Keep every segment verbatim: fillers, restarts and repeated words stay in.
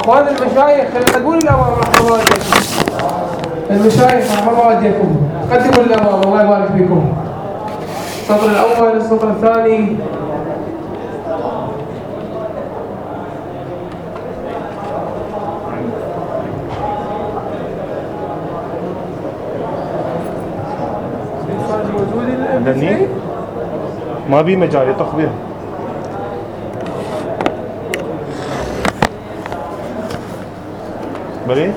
اخوان المشايخ قدموا للامام رحمه الله والديكم. المشايخ رحمه الله والديكم قدموا للامام، الله يبارك فيكم. الصدر الاول، الصدر الثاني. ما بي مجال تخبير. بلي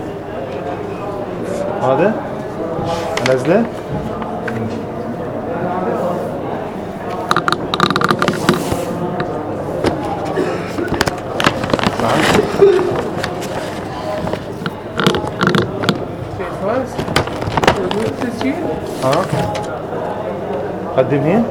هذا نزله. ها قدم هنا.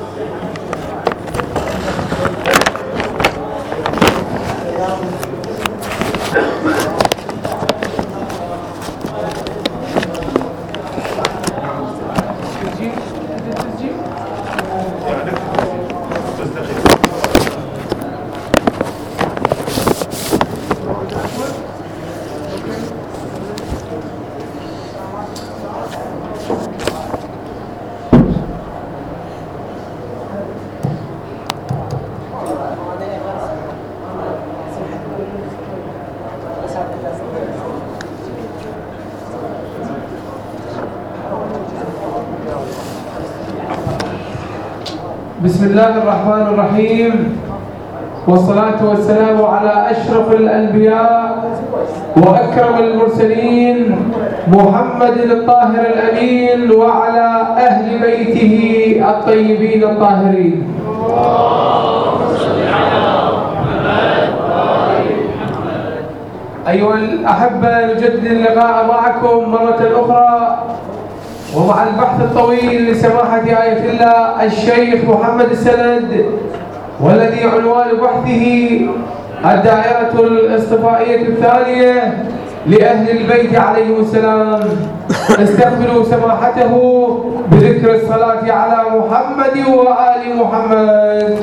بسم الله الرحمن الرحيم، والصلاة والسلام على أشرف الأنبياء وأكرم المرسلين محمد الطاهر الأمين وعلى أهل بيته الطيبين الطاهرين. أيها الأحبة، نجدد اللقاء معكم مرة أخرى ومع البحث الطويل لسماحة آية الله الشيخ محمد السند، والذي عنوان بحثه الدائرة الاصطفائية الثانية لأهل البيت عليهم السلام. استقبلوا سماحته بذكر الصلاة على محمد وآل محمد.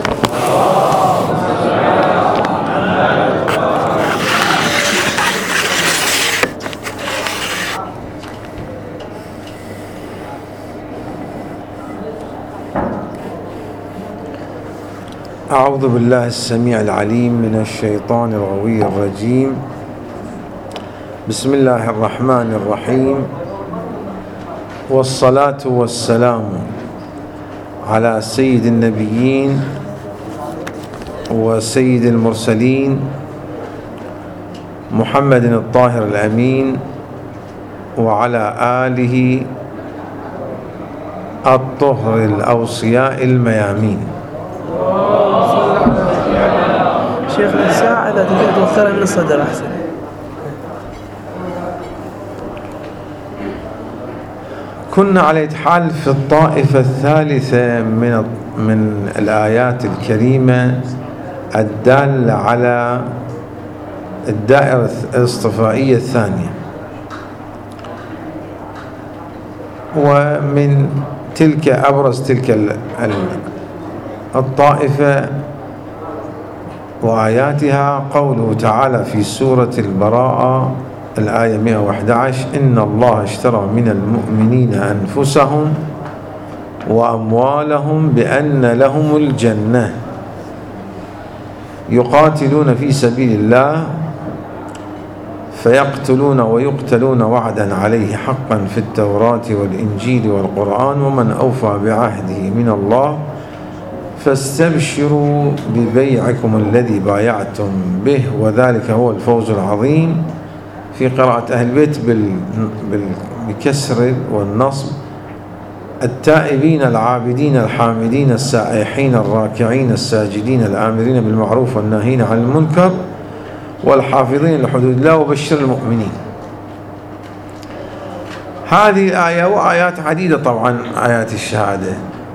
أعوذ بالله السميع العليم من الشيطان الغوي الرجيم. بسم الله الرحمن الرحيم، والصلاة والسلام على سيد النبيين وسيد المرسلين محمد الطاهر الأمين وعلى آله الطهر الأوصياء الميامين. شيخ الساعة إذا تقدر توخرها من الصدر أحسن. كنا على حال في الطائفة الثالثة من من الآيات الكريمة الدالة على الدائرة الاصطفائية الثانية، ومن تلك أبرز تلك الطائفة وآياتها قوله تعالى في سورة البراءة الآية مئة وأحد عشر: إن الله اشترى من المؤمنين أنفسهم وأموالهم بأن لهم الجنة يقاتلون في سبيل الله فيقتلون ويقتلون وعدا عليه حقا في التوراة والإنجيل والقرآن ومن أوفى بعهده من الله فاستبشروا ببيعكم الذي بايعتم به وذلك هو الفوز العظيم. في قراءة أهل البيت بالكسر والنصب: التائبين العابدين الحامدين السائحين الراكعين الساجدين الآمرين بالمعروف والناهين عن المنكر والحافظين لحدود الله وبشر المؤمنين. هذه الآية وآيات عديدة طبعا آيات الشهادة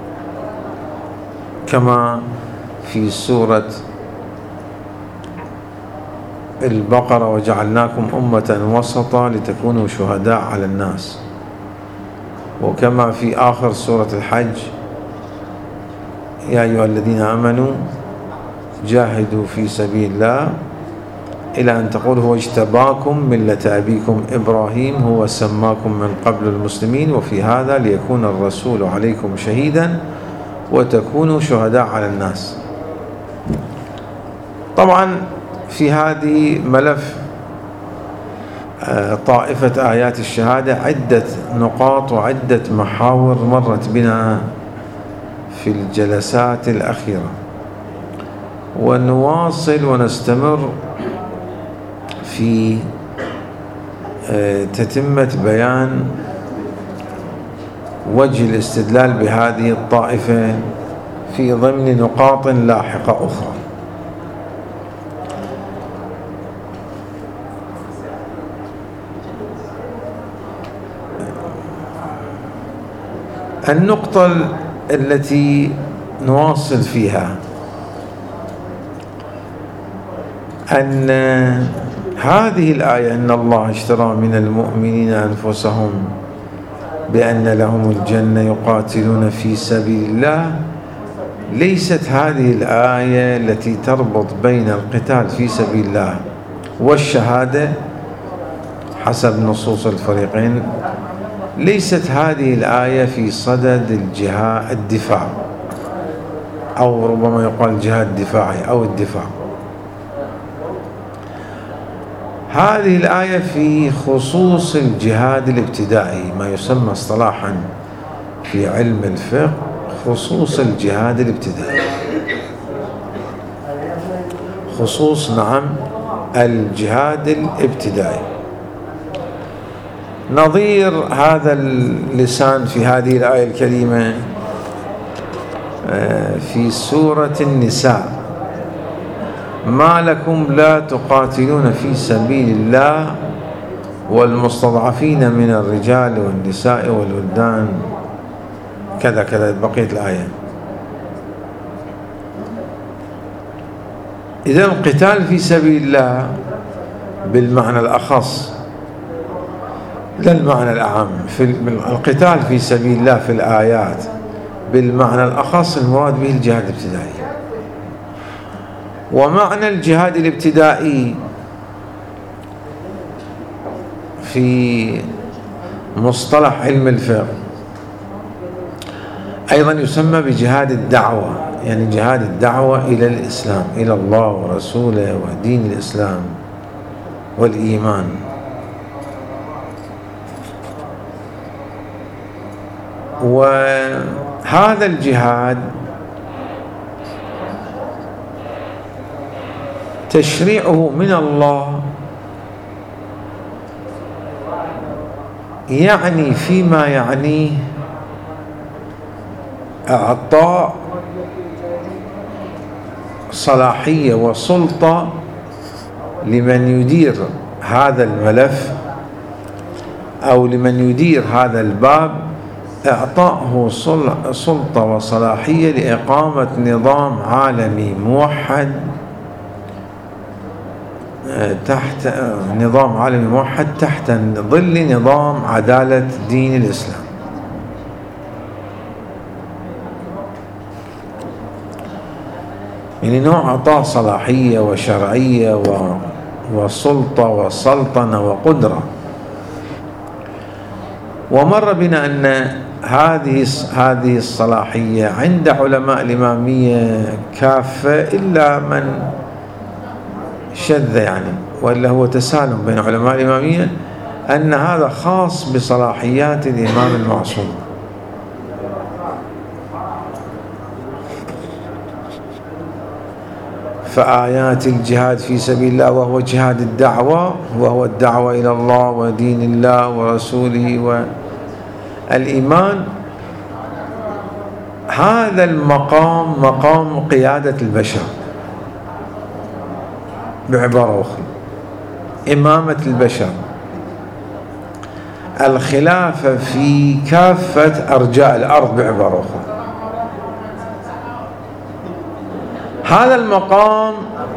كما في سورة البقرة: وجعلناكم أمة وسطا لتكونوا شهداء على الناس، وكما في آخر سورة الحج: يا أيها الذين آمنوا جاهدوا في سبيل الله إلى أن تقول هو اجتباكم ملة أبيكم إبراهيم هو سماكم من قبل المسلمين وفي هذا ليكون الرسول عليكم شهيدا وتكونوا شهداء على الناس. طبعا في هذه ملف طائفة آيات الشهادة عدة نقاط وعدة محاور مرت بنا في الجلسات الأخيرة، ونواصل ونستمر في تتمة بيان وجه الاستدلال بهذه الطائفة في ضمن نقاط لاحقة أخرى. النقطة التي نواصل فيها أن هذه الآية إن الله اشترى من المؤمنين أنفسهم بأن لهم الجنة يقاتلون في سبيل الله، ليست هذه الآية التي تربط بين القتال في سبيل الله والشهادة حسب نصوص الفريقين، ليست هذه الآية في صدد الجهاد الدفاع، أو ربما يقال جهاد دفاعي أو الدفاع. هذه الآية في خصوص الجهاد الابتدائي، ما يسمى اصطلاحا في علم الفقه خصوص الجهاد الابتدائي، خصوص نعم الجهاد الابتدائي. نظير هذا اللسان في هذه الآية الكريمة في سورة النساء: ما لكم لا تقاتلون في سبيل الله والمستضعفين من الرجال والنساء والولدان كذا كذا بقية الآية. إذا القتال في سبيل الله بالمعنى الأخص لا المعنى الأعم، في القتال في سبيل الله في الآيات بالمعنى الأخص المراد به الجهاد الابتدائي. ومعنى الجهاد الابتدائي في مصطلح علم الفقه أيضا يسمى بجهاد الدعوة، يعني جهاد الدعوة إلى الإسلام، إلى الله ورسوله ودين الإسلام والإيمان. وهذا الجهاد تشريعه من الله، يعني فيما يعنيه إعطاء صلاحية وسلطة لمن يدير هذا الملف أو لمن يدير هذا الباب، إعطائه سلطة وصلاحية لإقامة نظام عالمي موحد تحت نظام عالمي موحد تحت ظل نظام عدالة دين الإسلام. يعني نوع إعطاء صلاحية وشرعية وسلطة وسلطنة وقدرة. ومر بنا أن هذه هذه الصلاحية عند علماء الإمامية كافة إلا من شذ يعني، وإلا هو تسالم بين علماء الإمامية أن هذا خاص بصلاحيات الإمام المعصوم. فآيات الجهاد في سبيل الله وهو جهاد الدعوة، وهو الدعوة إلى الله ودين الله ورسوله والإيمان، هذا المقام مقام قيادة البشر، بعبارة أخرى إمامة البشر، الخلافة في كافة أرجاء الأرض بعبارة أخرى. هذا المقام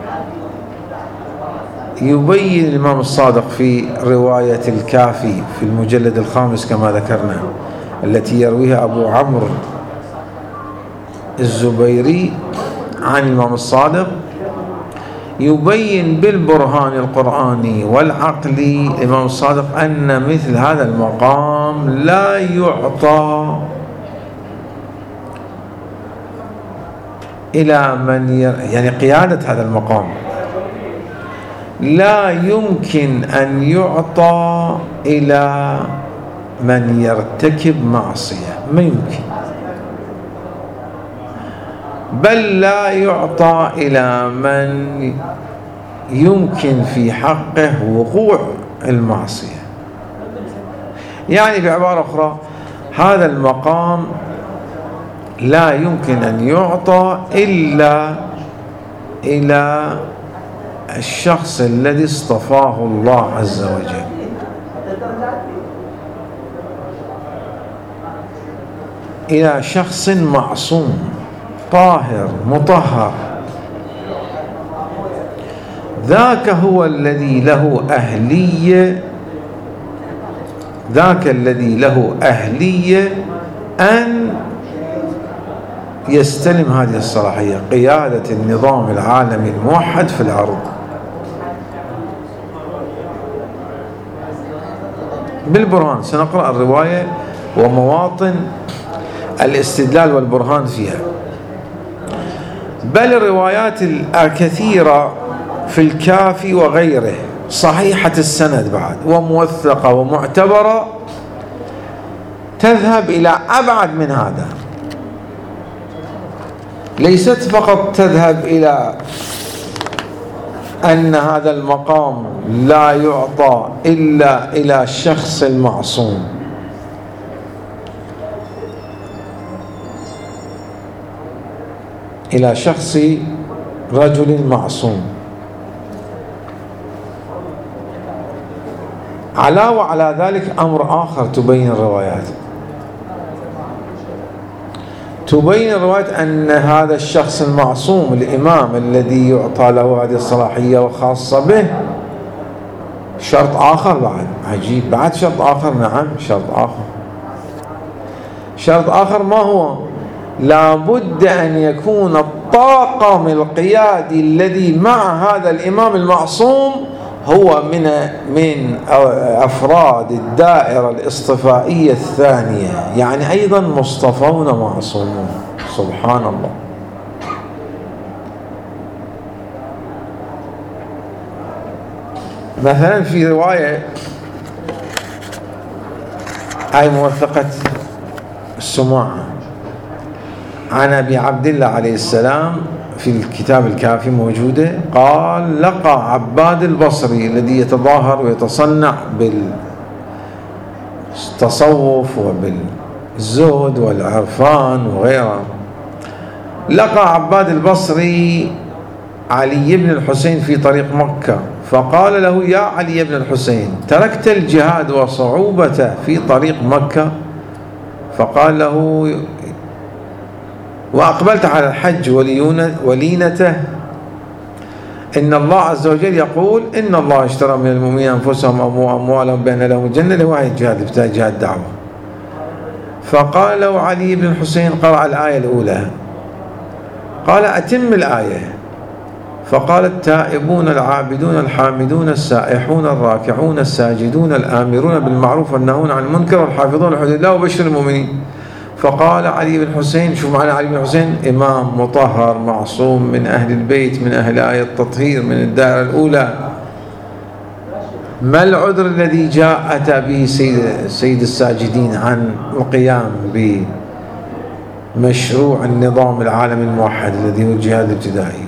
يبين الإمام الصادق في رواية الكافي في المجلد الخامس كما ذكرنا، التي يرويها أبو عمرو الزبيري عن الإمام الصادق، يبين بالبرهان القرآني والعقلي الإمام الصادق أن مثل هذا المقام لا يعطى إلى من ير... يعني قيادة هذا المقام لا يمكن أن يعطى إلى من يرتكب معصية، ما يمكن، بل لا يعطى إلى من يمكن في حقه وقوع المعصية. يعني بعبارة أخرى هذا المقام لا يمكن أن يعطى إلا إلى الشخص الذي اصطفاه الله عز وجل. إلى شخص معصوم طاهر مطهر، ذاك هو الذي له أهلية ذاك الذي له أهلية أن يستلم هذه الصلاحية، قيادة النظام العالمي الموحد في الأرض. بالبرهان سنقرأ الرواية ومواطن الاستدلال والبرهان فيها، بل الروايات الكثيرة في الكافي وغيره صحيحة السند بعد وموثقة ومعتبرة تذهب إلى أبعد من هذا، ليست فقط تذهب إلى أن هذا المقام لا يعطى إلا إلى الشخص المعصوم، إلى شخص رجل معصوم. علاوة على ذلك أمر آخر تبين الروايات تبين الروايات أن هذا الشخص المعصوم الإمام الذي يعطى له هذه الصلاحية وخاصة به شرط آخر بعد عجيب، بعد شرط آخر، نعم شرط آخر شرط آخر ما هو؟ لابد أن يكون الطاقم القيادي الذي مع هذا الإمام المعصوم هو من من أفراد الدائرة الاصطفائية الثانية، يعني أيضا مصطفون معصومون. سبحان الله. مثلا في رواية هاي موثقة السماعة عن أبي عبد الله عليه السلام في الكتاب الكافي موجودة، قال: لقى عباد البصري الذي يتظاهر ويتصنع بالتصوف وبالزهد والعرفان وغيره، لقى عباد البصري علي بن الحسين في طريق مكة، فقال له: يا علي بن الحسين، تركت الجهاد وصعوبته في طريق مكة؟ فقال له: وأقبلت على الحج ولينته. إن الله عز وجل يقول: إن الله اشترى من المؤمنين أنفسهم وأموالهم بأن لهم الجنة، اللي هو الجهاد بتاع جهاد الدعوة. فقال له علي بن الحسين، قرأ الآية الأولى، قال: أتم الآية. فقال: التائبون العابدون الحامدون السائحون الراكعون الساجدون الآمرون بالمعروف والناهون عن المنكر والحافظون لحدود الله وبشر المؤمنين. فقال علي بن الحسين، شوف معنا علي بن الحسين إمام مطهر معصوم من أهل البيت، من أهل آية التطهير، من الدائرة الأولى، ما العذر الذي جاء أتى به سيد, سيد الساجدين عن القيام بمشروع النظام العالمي الموحد الذي هو الجهاد الابتدائي؟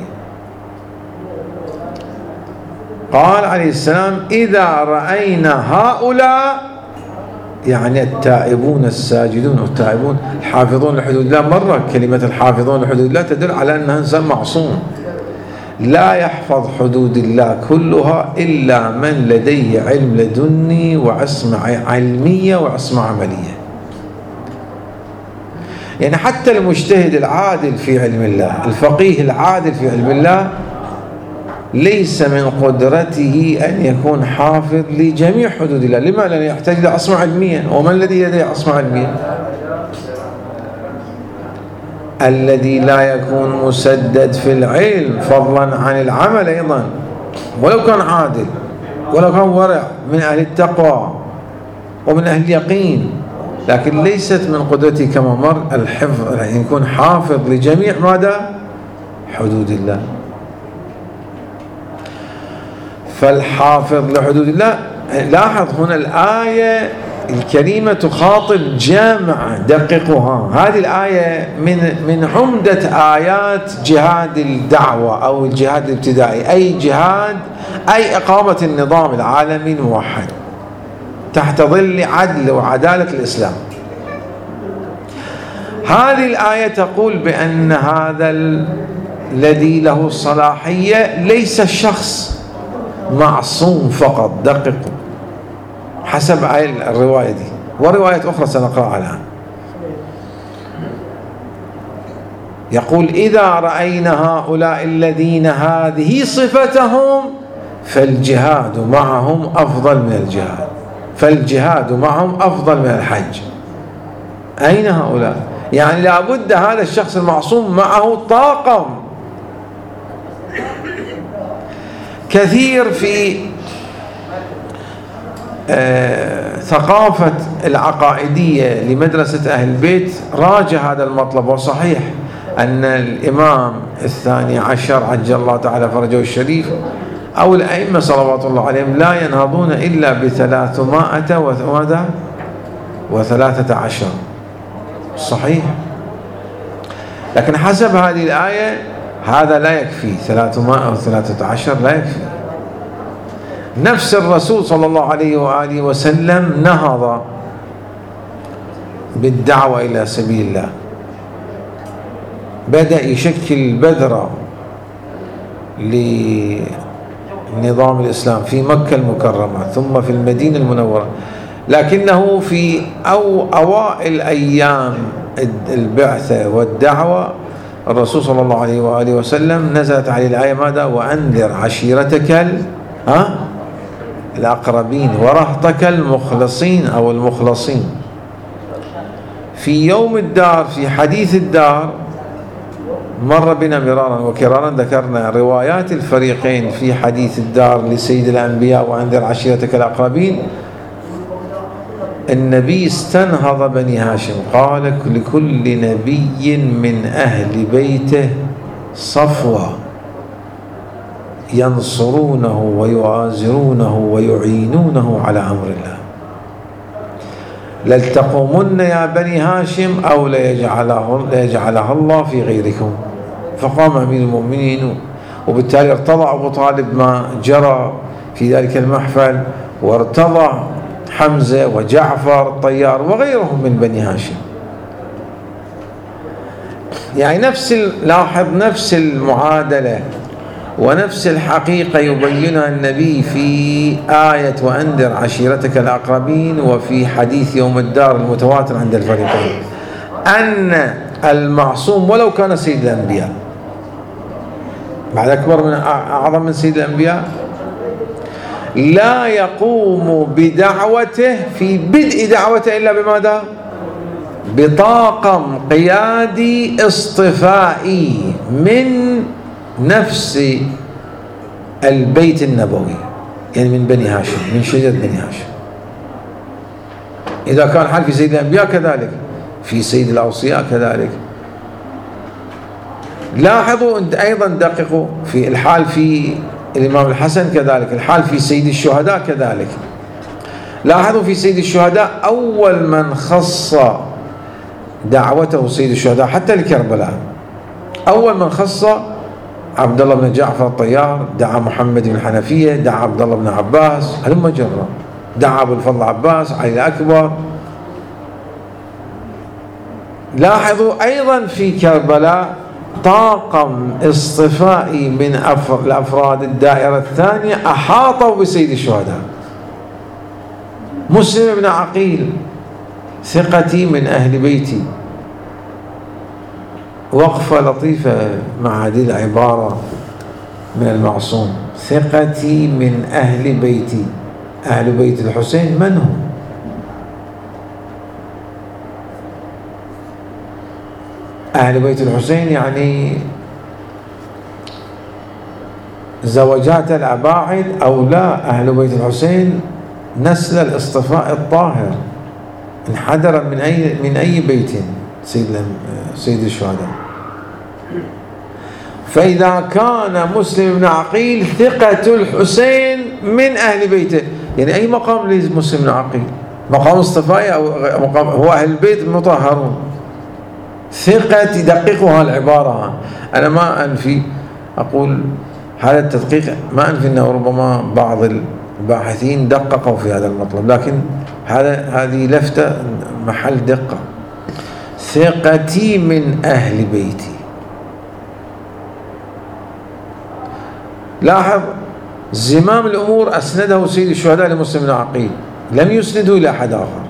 قال عليه السلام: إذا رأينا هؤلاء، يعني التائبون الساجدون والتائبون الحافظون لحدود الله، مرة كلمة الحافظون لحدود الله تدل على أنه إنسان معصوم لا يحفظ حدود الله كلها إلا من لديه علم لدني وعصمة علمية وعصمة عملية. يعني حتى المجتهد العادل في علم الله، الفقيه العادل في علم الله، ليس من قدرته أن يكون حافظ لجميع حدود الله. لما؟ لأنه يحتاج إلى عصمة علمية، ومن الذي لديه عصمة علمية؟ الذي لا يكون مسدد في العلم فضلا عن العمل أيضا، ولو كان عادل ولو كان ورع من أهل التقوى ومن أهل اليقين، لكن ليست من قدرته كما مر الحفظ، يعني يكون حافظ لجميع ماذا؟ حدود الله. فالحافظ لحدود الله، لاحظ هنا الآية الكريمة تخاطب جامعة، دققوها، هذه الآية من من عمدة آيات جهاد الدعوة أو الجهاد الابتدائي، أي جهاد أي إقامة النظام العالمي الموحد تحت ظل عدل وعدالة الإسلام. هذه الآية تقول بأن هذا الذي له الصلاحية ليس الشخص معصوم فقط، دققوا حسب الرواية دي ورواية أخرى سنقرأها الآن. يقول إذا رأينا هؤلاء الذين هذه صفتهم فالجهاد معهم أفضل من الجهاد، فالجهاد معهم أفضل من الحج. أين هؤلاء؟ يعني لابد هذا الشخص المعصوم معه طاقم. كثير في آه ثقافة العقائدية لمدرسة أهل البيت راجع هذا المطلب، وصحيح أن الإمام الثاني عشر عجل الله تعالى فرجه الشريف أو الأئمة صلوات الله عليهم لا ينهضون إلا بثلاثمائة وماذا وثلاثة عشر، صحيح، لكن حسب هذه الآية هذا لا يكفي، ثلاثمائة وثلاثة عشر لا يكفي. نفس الرسول صلى الله عليه وآله وسلم نهض بالدعوة إلى سبيل الله، بدأ يشكل بذرة لنظام الإسلام في مكة المكرمة ثم في المدينة المنورة، لكنه في أو أوائل أيام البعثة والدعوة الرسول صلى الله عليه وآله وسلم نزلت عليه الآية ماذا؟ وأنذر عشيرتك ال ها الأقربين ورهطك المخلصين أو المخلصين. في يوم الدار في حديث الدار مر بنا مرارا وكرارا ذكرنا روايات الفريقين في حديث الدار لسيد الأنبياء وأنذر عشيرتك الأقربين. النبي استنهض بني هاشم، قال لكل نبي من أهل بيته صفوة ينصرونه ويؤازرونه ويعينونه على أمر الله، لتقومن يا بني هاشم أو ليجعلها الله في غيركم. فقام أمير المؤمنين، وبالتالي ارتضى أبو طالب ما جرى في ذلك المحفل، وارتضى حمزة وجعفر الطيار وغيرهم من بني هاشم. يعني نفس لاحظ نفس المعادلة ونفس الحقيقة يبينها النبي في آية وأنذر عشيرتك الأقربين وفي حديث يوم الدار المتواتر عند الفريقين، أن المعصوم ولو كان سيد الأنبياء، بعد أكبر من أعظم من سيد الأنبياء، لا يقوم بدعوته في بدء دعوته إلا بماذا؟ بطاقم قيادي اصطفائي من نفس البيت النبوي، يعني من بني هاشم، من شجرة بني هاشم. إذا كان حال في سيد الأنبياء كذلك، في سيد الأوصياء كذلك. لاحظوا أيضا دققوا في الحال في الإمام الحسن كذلك، الحال في سيد الشهداء كذلك. لاحظوا في سيد الشهداء أول من خص دعوته سيد الشهداء حتى لكربلاء، أول من خص عبد الله بن جعفر الطيار، دعا محمد بن الحنفية، دعا عبد الله بن عباس، هلم جرا، دعا أبو الفضل عباس، علي الأكبر. لاحظوا أيضا في كربلاء طاقم اصطفائي من الأفراد الدائرة الثانية أحاطوا بسيد الشهداء. مسلم بن عقيل، ثقتي من أهل بيتي، وقفة لطيفة مع هذه العبارة من المعصوم، ثقتي من أهل بيتي. أهل بيت الحسين من هم؟ أهل بيت الحسين يعني زوجات الأباعد أو لا، أهل بيت الحسين نسل الاصطفاء الطاهر انحدر من أي من أي بيت سيد سيد الشهداء. فإذا كان مسلم بن عقيل ثقة الحسين من أهل بيته، يعني أي مقام لمسلم بن عقيل؟ مقام اصطفائي أو مقام هو أهل البيت المطهرون. ثقة تدققها العبارة. أنا ما أنفي، أقول هذا التدقيق ما أنفي أنه ربما بعض الباحثين دققوا في هذا المطلب، لكن هذا هذه لفتة محل دقة. ثقتي من أهل بيتي. لاحظ زمام الأمور أسنده سيد الشهداء لمسلم بن عقيل، لم يسنده إلى أحد آخر.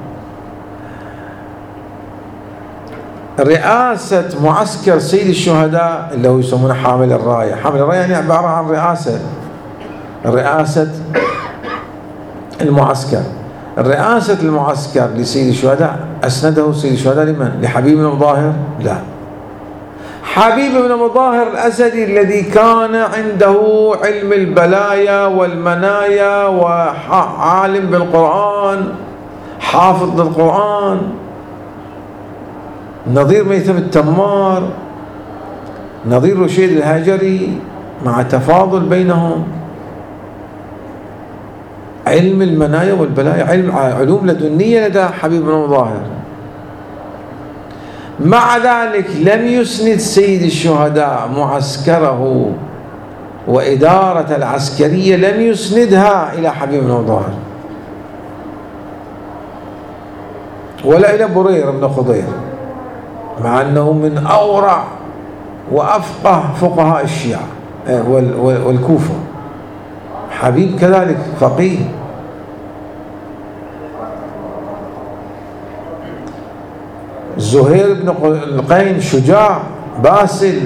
رئاسة معسكر سيد الشهداء اللي هو يسمونه حامل الراية، حامل الراية يعني عبارة عن رئاسة، رئاسة المعسكر. رئاسة المعسكر لسيد الشهداء أسنده سيد الشهداء لمن؟ لحبيب بن مظاهر؟ لا، حبيب بن مظاهر الأسدي الذي كان عنده علم البلايا والمنايا وعالم بالقرآن، حافظ للقرآن، نظير ميثم التمار، نظير رشيد الهاجري، مع تفاضل بينهم. علم المنايا والبلايا، علم علوم لدنية لدى حبيب بن مظاهر. مع ذلك لم يسند سيد الشهداء معسكره وإدارة العسكرية، لم يسندها إلى حبيب بن مظاهر ولا إلى برير بن خضير، مع أنه من أورع وأفقه فقهاء الشيعة والكوفة. حبيب كذلك فقيه. زهير بن القين شجاع باسل،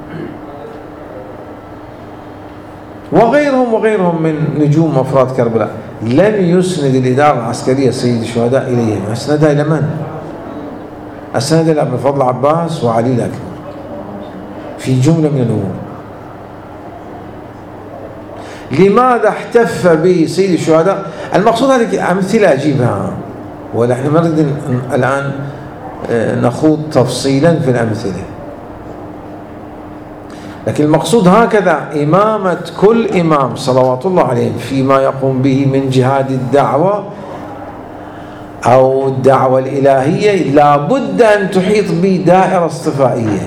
وغيرهم وغيرهم من نجوم أفراد كربلاء. لم يسند الإدارة العسكرية سيد الشهداء إليهم، أسندها إلى من؟ أسندها إلى ابن فضل عباس وعلي الأكبر في جملة من الأمور. لماذا احتف به سيد الشهداء؟ المقصود هذه أمثلة أجيبها، ونحن نريد الآن نخوض تفصيلا في الأمثلة، لكن المقصود هكذا إمامة كل إمام صلوات الله عليه فيما يقوم به من جهاد الدعوة أو الدعوة الإلهية لا بد أن تحيط به دائرة اصطفائية.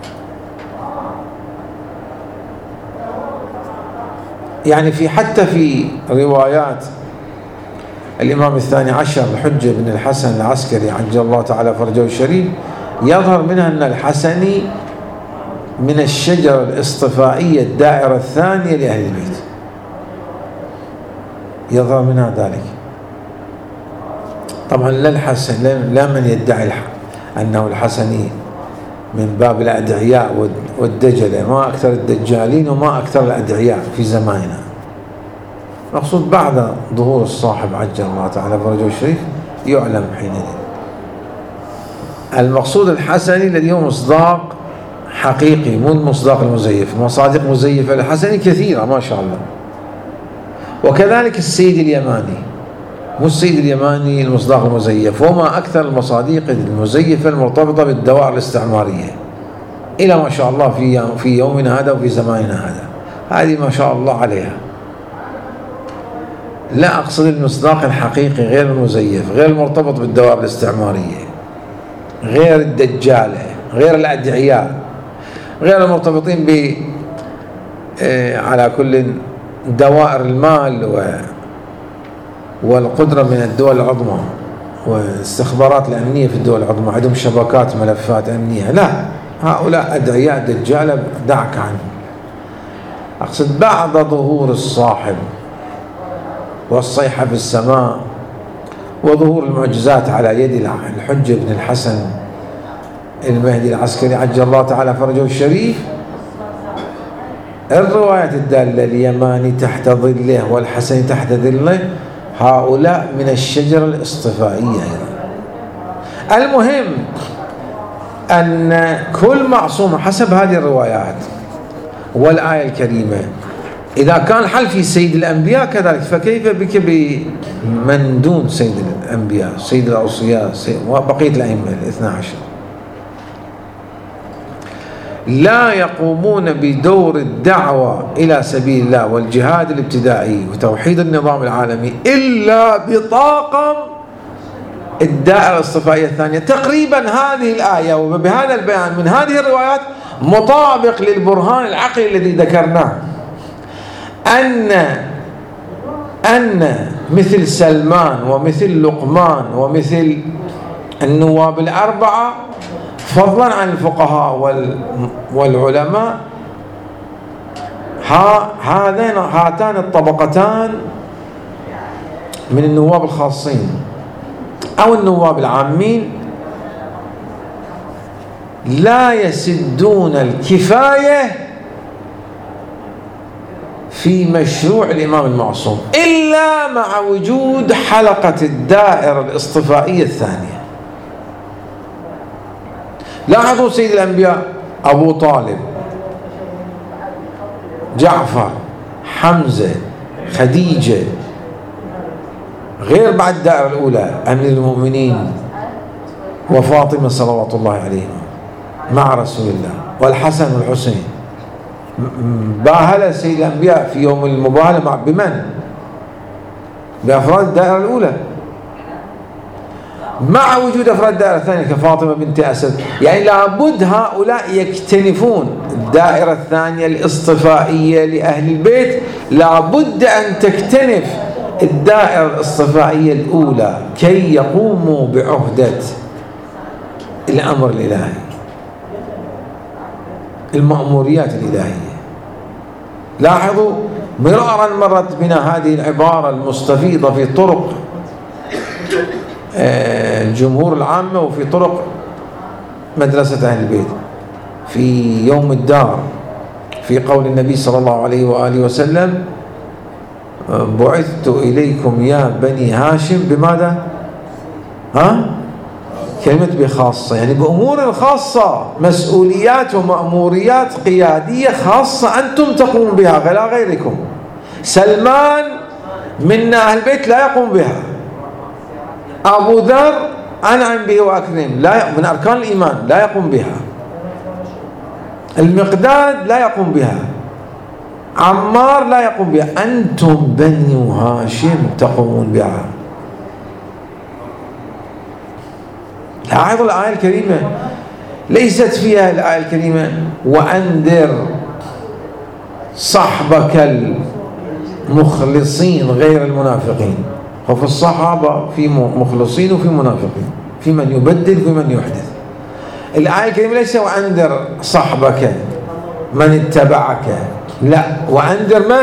يعني في حتى في روايات الإمام الثاني عشر الحجة بن الحسن العسكري عجل الله تعالى فرجه الشريف، يظهر منها أن الحسني من الشجرة الاصطفائية الدائرة الثانية لأهل البيت، يظهر منها ذلك. طبعا لا الحسن لا من يدعي أنه الحسني من باب الأدعياء والدجلة، ما أكثر الدجالين وما أكثر الأدعياء في زماننا. مقصود بعد ظهور الصاحب عجل الله تعالى فرجه الشريف يعلم حينئذ. المقصود الحسني الذي هو مصداق حقيقي، مو المصداق المزيف. مصادق مزيفة الحسني كثيرة ما شاء الله. وكذلك السيد اليماني، مو السيد اليماني المصداق المزيف، وما أكثر المصادق المزيفة المرتبطة بالدوائر الاستعمارية إلى ما شاء الله في في يومنا هذا وفي زماننا هذا، هذه ما شاء الله عليها. لا أقصد المصداق الحقيقي غير المزيف، غير المرتبط بالدوائر الاستعمارية، غير الدجالة، غير الأدعياء، غير المرتبطين ب على كل دوائر المال و والقدرة من الدول العظمى والاستخبارات الأمنية في الدول العظمى، عندهم شبكات ملفات أمنية. لا، هؤلاء أدعياء دجالة دعك عنهم. أقصد بعد ظهور الصاحب والصيحة في السماء وظهور المعجزات على يد الحجة بن الحسن المهدي العسكري عجل الله تعالى فرجه الشريف، الروايات الدالة اليماني تحت ظله والحسن تحت ظله، هؤلاء من الشجرة الاصطفائية أيضا. المهم أن كل معصوم حسب هذه الروايات والآية الكريمة، إذا كان الحل في سيد الأنبياء كذلك، فكيف بك بمن دون سيد الأنبياء، سيد الأوصياء وبقية الأئمة الاثنى عشر؟ لا يقومون بدور الدعوة إلى سبيل الله والجهاد الابتدائي وتوحيد النظام العالمي إلا بطاقم الدائرة الاصطفائية الثانية. تقريبا هذه الآية وبهذا البيان من هذه الروايات مطابق للبرهان العقلي الذي ذكرناه، أن أن مثل سلمان ومثل لقمان ومثل النواب الأربعة فضلا عن الفقهاء والعلماء، هذين هاتان الطبقتان من النواب الخاصين أو النواب العامين لا يسدون الكفاية في مشروع الإمام المعصوم إلا مع وجود حلقة الدائرة الاصطفائية الثانية. لاحظوا سيد الأنبياء أبو طالب، جعفر، حمزة، خديجة، غير بعد الدائرة الأولى أمير المؤمنين وفاطمة صلوات الله عليهم مع رسول الله، والحسن والحسين. باهل سيد الأنبياء في يوم المباهلة مع بمن؟ بأفراد الدائرة الأولى، مع وجود أفراد الدائرة الثانية كفاطمة بنت أسد. يعني لابد هؤلاء يكتنفون الدائرة الثانية الاصطفائية لأهل البيت، لابد أن تكتنف الدائرة الاصطفائية الأولى كي يقوموا بعهدة الأمر الإلهي، المأموريات الإلهية. لاحظوا مرارا مرت بنا هذه العبارة المستفيضة في طرق الجمهور العامة وفي طرق مدرسة أهل البيت في يوم الدار، في قول النبي صلى الله عليه وآله وسلم: بعثت إليكم يا بني هاشم بماذا؟ ها؟ كلمة بخاصة، يعني بأمور خاصة، مسؤوليات ومأموريات قيادية خاصة أنتم تقومون بها لا غيركم. سلمان من أهل البيت لا يقوم بها، أبو ذر أنعم به وأكرم لا من أركان الإيمان لا يقوم بها، المقداد لا يقوم بها، عمار لا يقوم بها، أنتم بني هاشم تقومون بها. لاحظوا الآية الكريمة ليست فيها الآية الكريمة وأنذر صحبك المخلصين غير المنافقين. وفي الصحابة في مخلصين وفي منافقين، في من يبدل وفي من يحدث. الآية الكريمة ليس وأنذر صحبك من اتبعك، لا، وأنذر من؟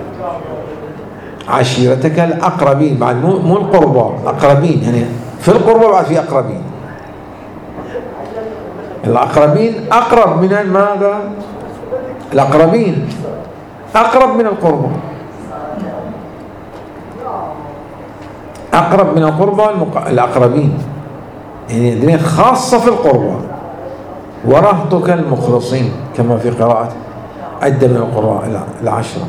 عشيرتك الأقربين، بعد مو القربى، الأقربين، يعني في القربى بعد في أقربين. الأقربين أقرب من ماذا؟ الأقربين أقرب من القربى، أقرب من القربى الأقربين، يعني الدنيا خاصة في القربى. ورهطك المخلصين كما في قراءة عدة من القراء العشرة.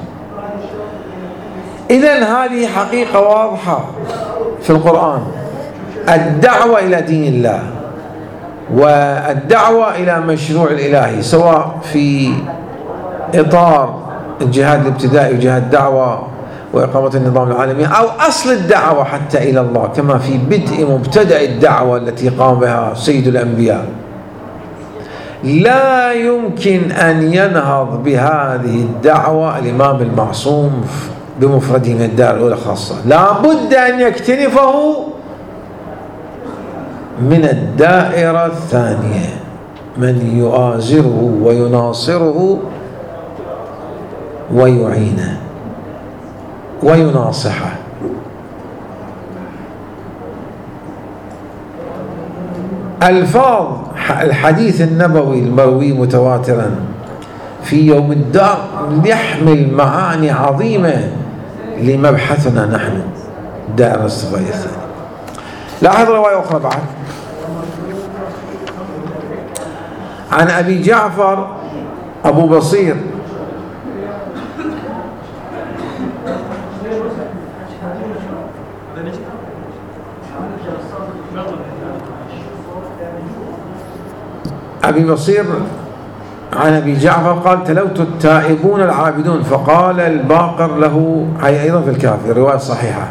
إذن هذه حقيقة واضحة في القرآن، الدعوة إلى دين الله والدعوة إلى مشروع الإلهي، سواء في إطار الجهاد الابتدائي وجهاد الدعوة وإقامة النظام العالمي، أو أصل الدعوة حتى إلى الله، كما في بدء مبتدأ الدعوة التي قام بها سيد الأنبياء. لا يمكن أن ينهض بهذه الدعوة الإمام المعصوم بمفرده من الدائرة الأولى خاصة، لا بد أن يكتنفه من الدائرة الثانية من يؤازره ويناصره ويعينه ويناصحه. ألفاظ الحديث النبوي المروي متواترا في يوم الدار يحمل معاني عظيمة لمبحثنا نحن الدائرة الاصطفائية الثانية. لاحظ رواية أخرى بعد: عن أبي جعفر أبو بصير أبي بصير عن أبي جعفر قال تلوت التائبون العابدون، فقال الباقر له، هي أيضا في الكافي رواية صحيحة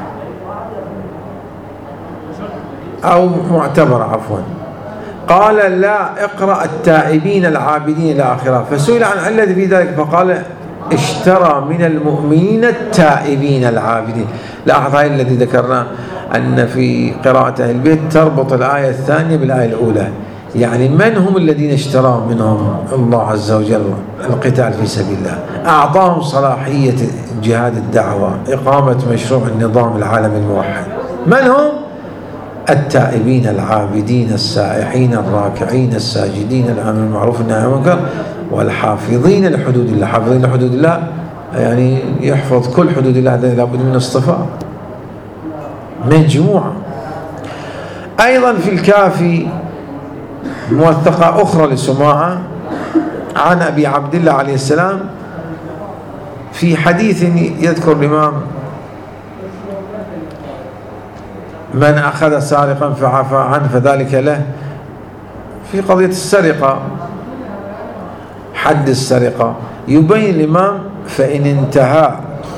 أو معتبرة عفوا، قال لا اقرأ التائبين العابدين إلى آخره، فسئل عن علة في ذلك فقال اشترى من المؤمنين التائبين العابدين. لاحظ هاي الذي ذكرنا أن في قراءة أهل البيت تربط الآية الثانية بالآية الأولى، يعني من هم الذين اشترى منهم الله عز وجل القتال في سبيل الله، أعطاهم صلاحية جهاد الدعوة، إقامة مشروع النظام العالمي الموحد. من هم؟ التائبين العابدين السائحين الراكعين الساجدين الامر بالمعروف والنهي عن المنكر والحافظين لحدود الله. حافظين لحدود الله يعني يحفظ كل حدود الله، هذا لابد من اصطفاء. مجموعة. أيضا في الكافي موثقة أخرى لسماعة عن أبي عبد الله عليه السلام في حديث يذكر الإمام من أخذ سارقا فعفى عنه فذلك له، في قضية السرقة حد السرقة، يبين الإمام فإن انتهى،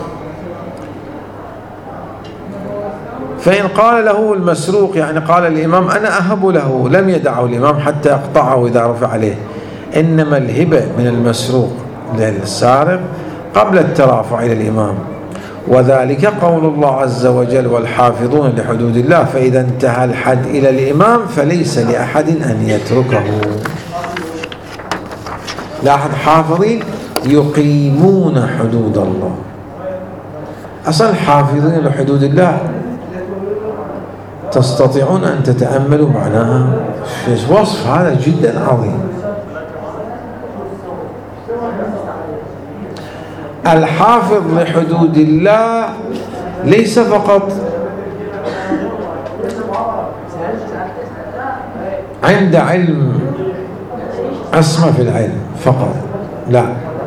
فإن قال له المسروق، يعني قال الإمام أنا أهب له، لم يدعه الإمام حتى يقطعه إذا رفع عليه، إنما الهبة من المسروق للسارق قبل الترافع إلى الإمام، وذلك قول الله عز وجل والحافظون لحدود الله، فإذا انتهى الحد إلى الإمام فليس لأحد أن يتركه. لاحظ حافظين يقيمون حدود الله، أصلا حافظين لحدود الله تستطيعون أن تتأملوا معناها، وصف هذا جدا عظيم. الحافظ لحدود الله ليس فقط عند علم عصمة في العلم فقط، لا،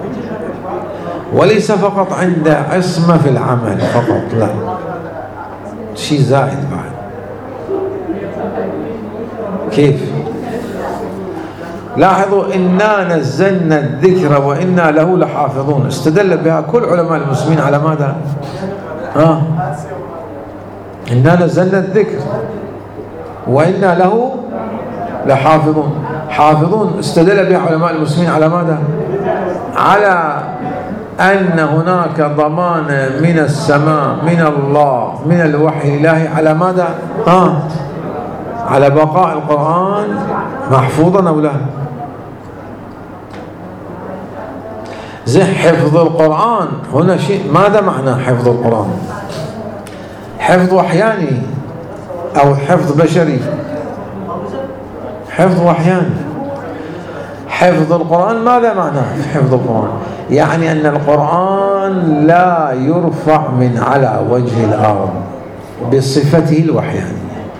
وليس فقط عند عصمة في العمل فقط، لا، شيء زائد بعد. كيف؟ لاحظوا إنا نزلنا الذكر وإنا له لحافظون، استدل بها كل علماء المسلمين على ماذا؟ ها؟ إنا نزلنا الذكر وإنا له لحافظون. حافظون استدل بها علماء المسلمين على ماذا؟ على أن هناك ضمان من السماء من الله من الوحي الإلهي على ماذا؟ ها؟ على بقاء القرآن محفوظا أو لا؟ زي حفظ القرآن هنا شيء، ماذا معنى حفظ القرآن؟ حفظ وحياني أو حفظ بشري؟ حفظ وحياني. حفظ القرآن ماذا معناه حفظ القرآن؟ يعني أن القرآن لا يرفع من على وجه الأرض بصفته الوحيانية.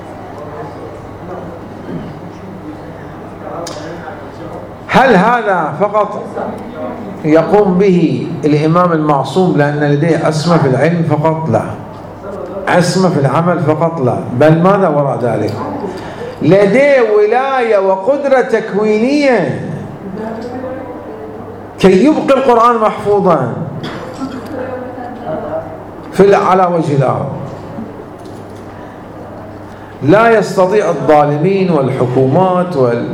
هل هذا فقط يقوم به الإمام المعصوم لأن لديه عصمة في العلم فقط؟ لا. عصمة في العمل فقط؟ لا، بل ماذا وراء ذلك؟ لديه ولاية وقدرة تكوينية كي يبقي القرآن محفوظا في على وجه الأرض. لا يستطيع الظالمين والحكومات وال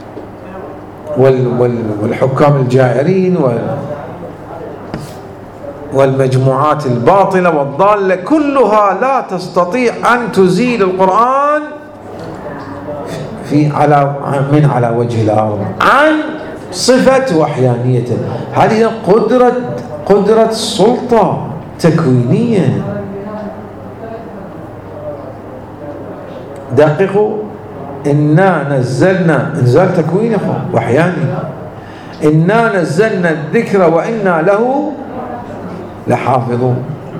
والحكام الجائرين والمجموعات الباطلة والضالة كلها لا تستطيع أن تزيل القرآن في على من على وجه الأرض عن صفة وحيانيته. هذه قدرة قدرة سلطة تكوينية. دققوا، إنا نزلنا إنزال تكويني وحياني، إنا نزلنا الذكر وإنا له لحافظون.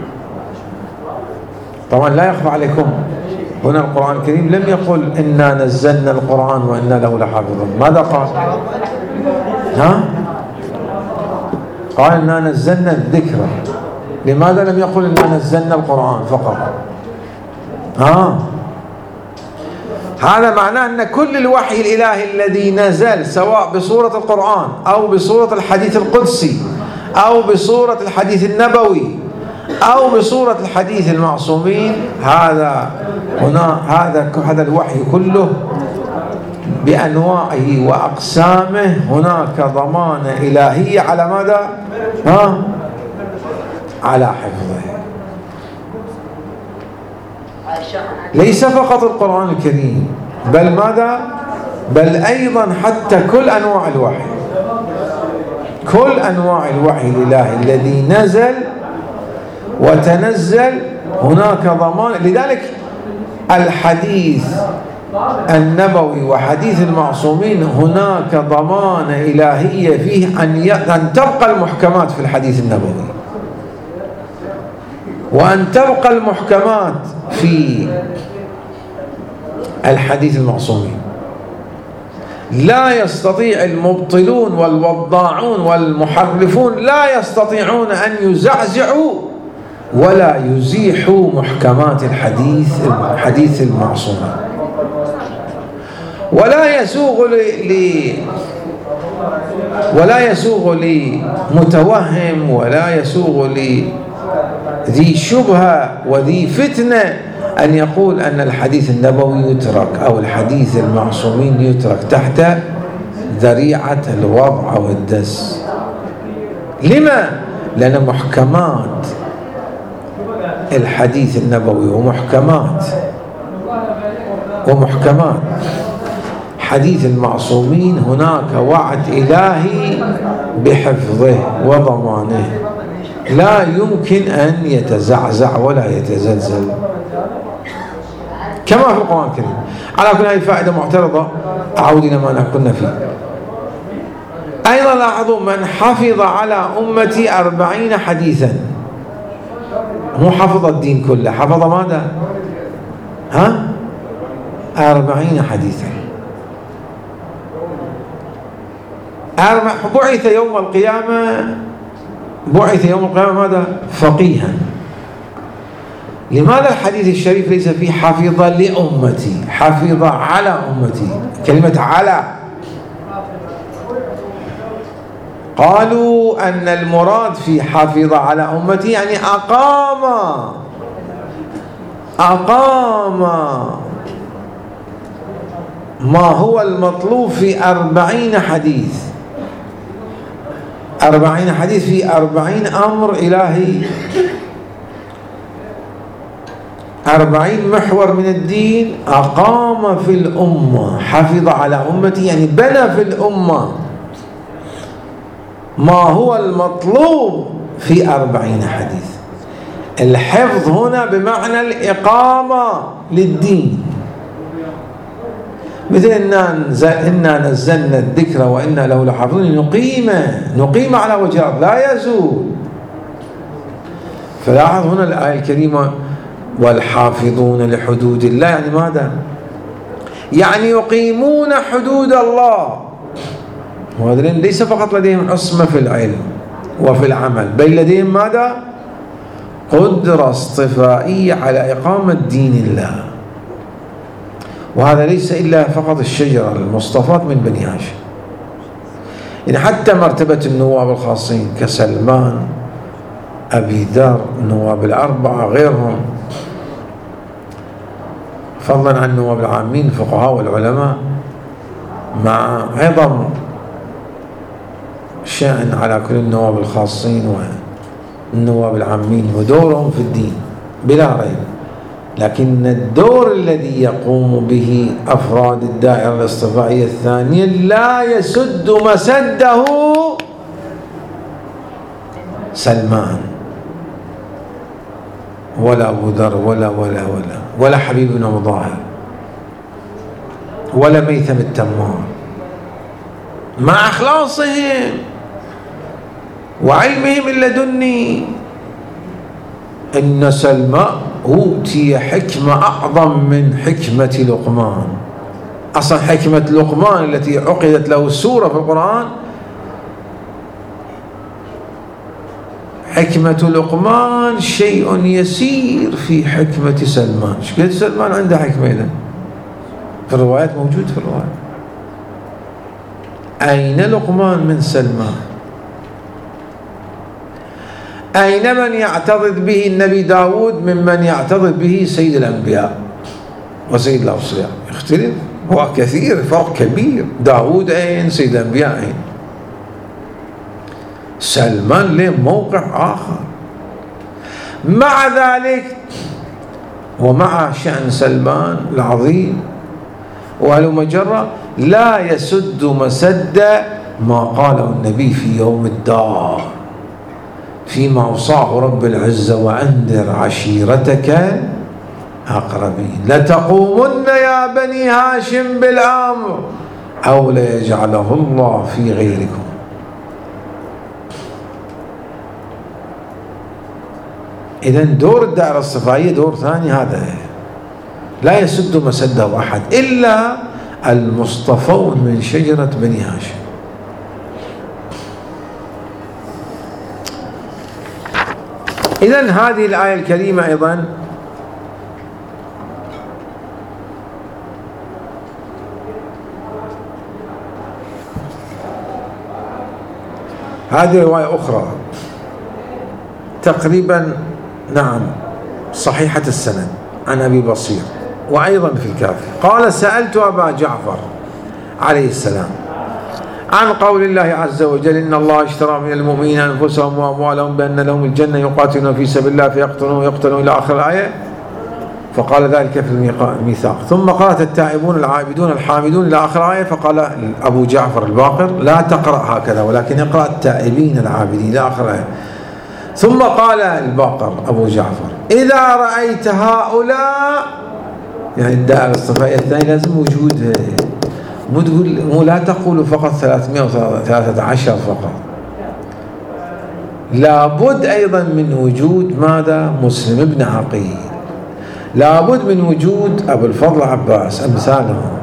طبعا لا يخفى عليكم هنا القرآن الكريم لم يقل إنا نزلنا القرآن وإنا له لحافظون، ماذا قال؟ ها؟ قال إنا نزلنا الذكر، لماذا لم يقل إنا نزلنا القرآن فقط؟ ها؟ هذا معناه أن كل الوحي الإلهي الذي نزل سواء بصورة القرآن أو بصورة الحديث القدسي أو بصورة الحديث النبوي أو بصورة الحديث المعصومين، هذا هنا هذا هذا الوحي كله بأنواعه وأقسامه هناك ضمانة إلهية على ماذا؟ ها؟ على حفظه. ليس فقط القرآن الكريم، بل ماذا؟ بل أيضا حتى كل أنواع الوحي، كل أنواع الوحي الإلهي الذي نزل وتنزل هناك ضمان. لذلك الحديث النبوي وحديث المعصومين هناك ضمانة إلهية فيه أن تبقى المحكمات في الحديث النبوي، وأن تبقى المحكمات في الحديث المعصومين. لا يستطيع المبطلون والوضاعون والمحرفون لا يستطيعون أن يزعزعوا ولا يزيحوا محكمات الحديث الحديث المعصومين. ولا يسوغ ل ولا يسوغ لمتوهم ولا يسوغ لذي شبهة وذي فتنة أن يقول أن الحديث النبوي يترك أو الحديث المعصومين يترك تحت ذريعة الوضع والدس. لما؟ لأن محكمات الحديث النبوي ومحكمات ومحكمات حديث المعصومين هناك وعد إلهي بحفظه وضمانه لا يمكن أن يتزعزع ولا يتزلزل كما في القرآن الكريم. على كل هذه فائدة معترضة، أعود إلى ما كنا فيه. أيضا لاحظوا من حفظ على أمتي أربعين حديثا، مو حفظ الدين كله، حفظ ماذا؟ ها؟ أربعين حديثا. أربع بعث يوم القيامة بعث يوم القيامة ماذا؟ فقيها. لماذا الحديث الشريف ليس فيه حفظ لأمتي، حفظ على أمتي؟ كلمة على، قالوا أن المراد في حفظ على أمتي يعني أقام أقام ما هو المطلوب في أربعين حديث. أربعين حديث في أربعين أمر إلهي، أربعين محور من الدين أقام في الأمة. حفظ على أمتي يعني بنى في الأمة ما هو المطلوب في أربعين حديث. الحفظ هنا بمعنى الإقامة للدين، مثل إنا إنا نزلنا الذكر وإنا له لحافظون، نقيم نقيم على وجه الأرض لا يزول. فلاحظ هنا الآية الكريمة والحافظون لحدود الله، يعني ماذا؟ يعني يقيمون حدود الله. وهذا ليس فقط لديهم عصمة في العلم وفي العمل، بل لديهم ماذا؟ قدرة اصطفائية على إقامة دين الله. وهذا ليس إلا فقط الشجرة المصطفاة من بني هاشم، يعني حتى مرتبة النواب الخاصين كسلمان، أبي ذر، النواب الأربعة، غيرهم، فضلا عن النواب العامين الفقهاء والعلماء، مع عظم شأن على كل النواب الخاصين والنواب العامين ودورهم في الدين بلا ريب. لكن الدور الذي يقوم به أفراد الدائرة الاصطفائية الثانية لا يسد مسده سلمان ولا أبو ذر ولا ولا ولا ولا حبيب بن مظاهر ولا ميثم التمار، مع إخلاصهم وعلمهم اللدني. إن سلمى أوتي حكمة أعظم من حكمة لقمان. أصلا حكمة لقمان التي عقدت له السورة في القرآن حكمة لقمان شيء يسير في حكمة سلمان. ايش قد سلمان عنده حكمة إذن؟ في الروايات موجود في الروايات. أين لقمان من سلمان؟ أين من يعتضد به النبي داود ممن يعتضد به سيد الأنبياء وسيد الأوصياء؟ يختلف، هو كثير، فرق كبير. داود أين؟ سيد الأنبياء أين؟ سلمان له موقع آخر. مع ذلك ومع شأن سلمان العظيم وهلم جرة لا يسد مسد ما قاله النبي في يوم الدار فيما أوصاه رب العزة وأنذر عشيرتك أقربين لتقومن يا بني هاشم بالأمر أو ليجعله الله في غيركم. إذن دور الدائرة الصفائية دور ثاني، هذا لا يسد مسده أحد إلا المصطفون من شجرة بني هاشم. إذن هذه الآية الكريمة أيضا هذه رواية أخرى تقريبا نعم صحيحة السند عن أبي بصير وأيضا في الكافي قال: سألت أبا جعفر عليه السلام عن قول الله عز وجل: إن الله اشترى من المؤمنين أنفسهم وأموالهم بأن لهم الجنة يقاتلون في سبيل الله فيقتلون ويقتلون إلى آخر الآية، فقال ذلك في الميثاق. ثم قالت: التائبون العابدون الحامدون إلى آخر الآية، فقال أبو جعفر الباقر: لا تقرأ هكذا ولكن اقرأ التائبين العابدين إلى آخر الآية. ثم قال الباقر أبو جعفر: إذا رأيت هؤلاء، يعني الدائرة الصفائية الثانية لازم وجود، مو تقول مو لا تقول فقط ثلاثمائة وثلاثة عشر فقط، لابد أيضا من وجود ماذا؟ مسلم بن عقيل، لابد من وجود أبو الفضل عباس أمثالهم،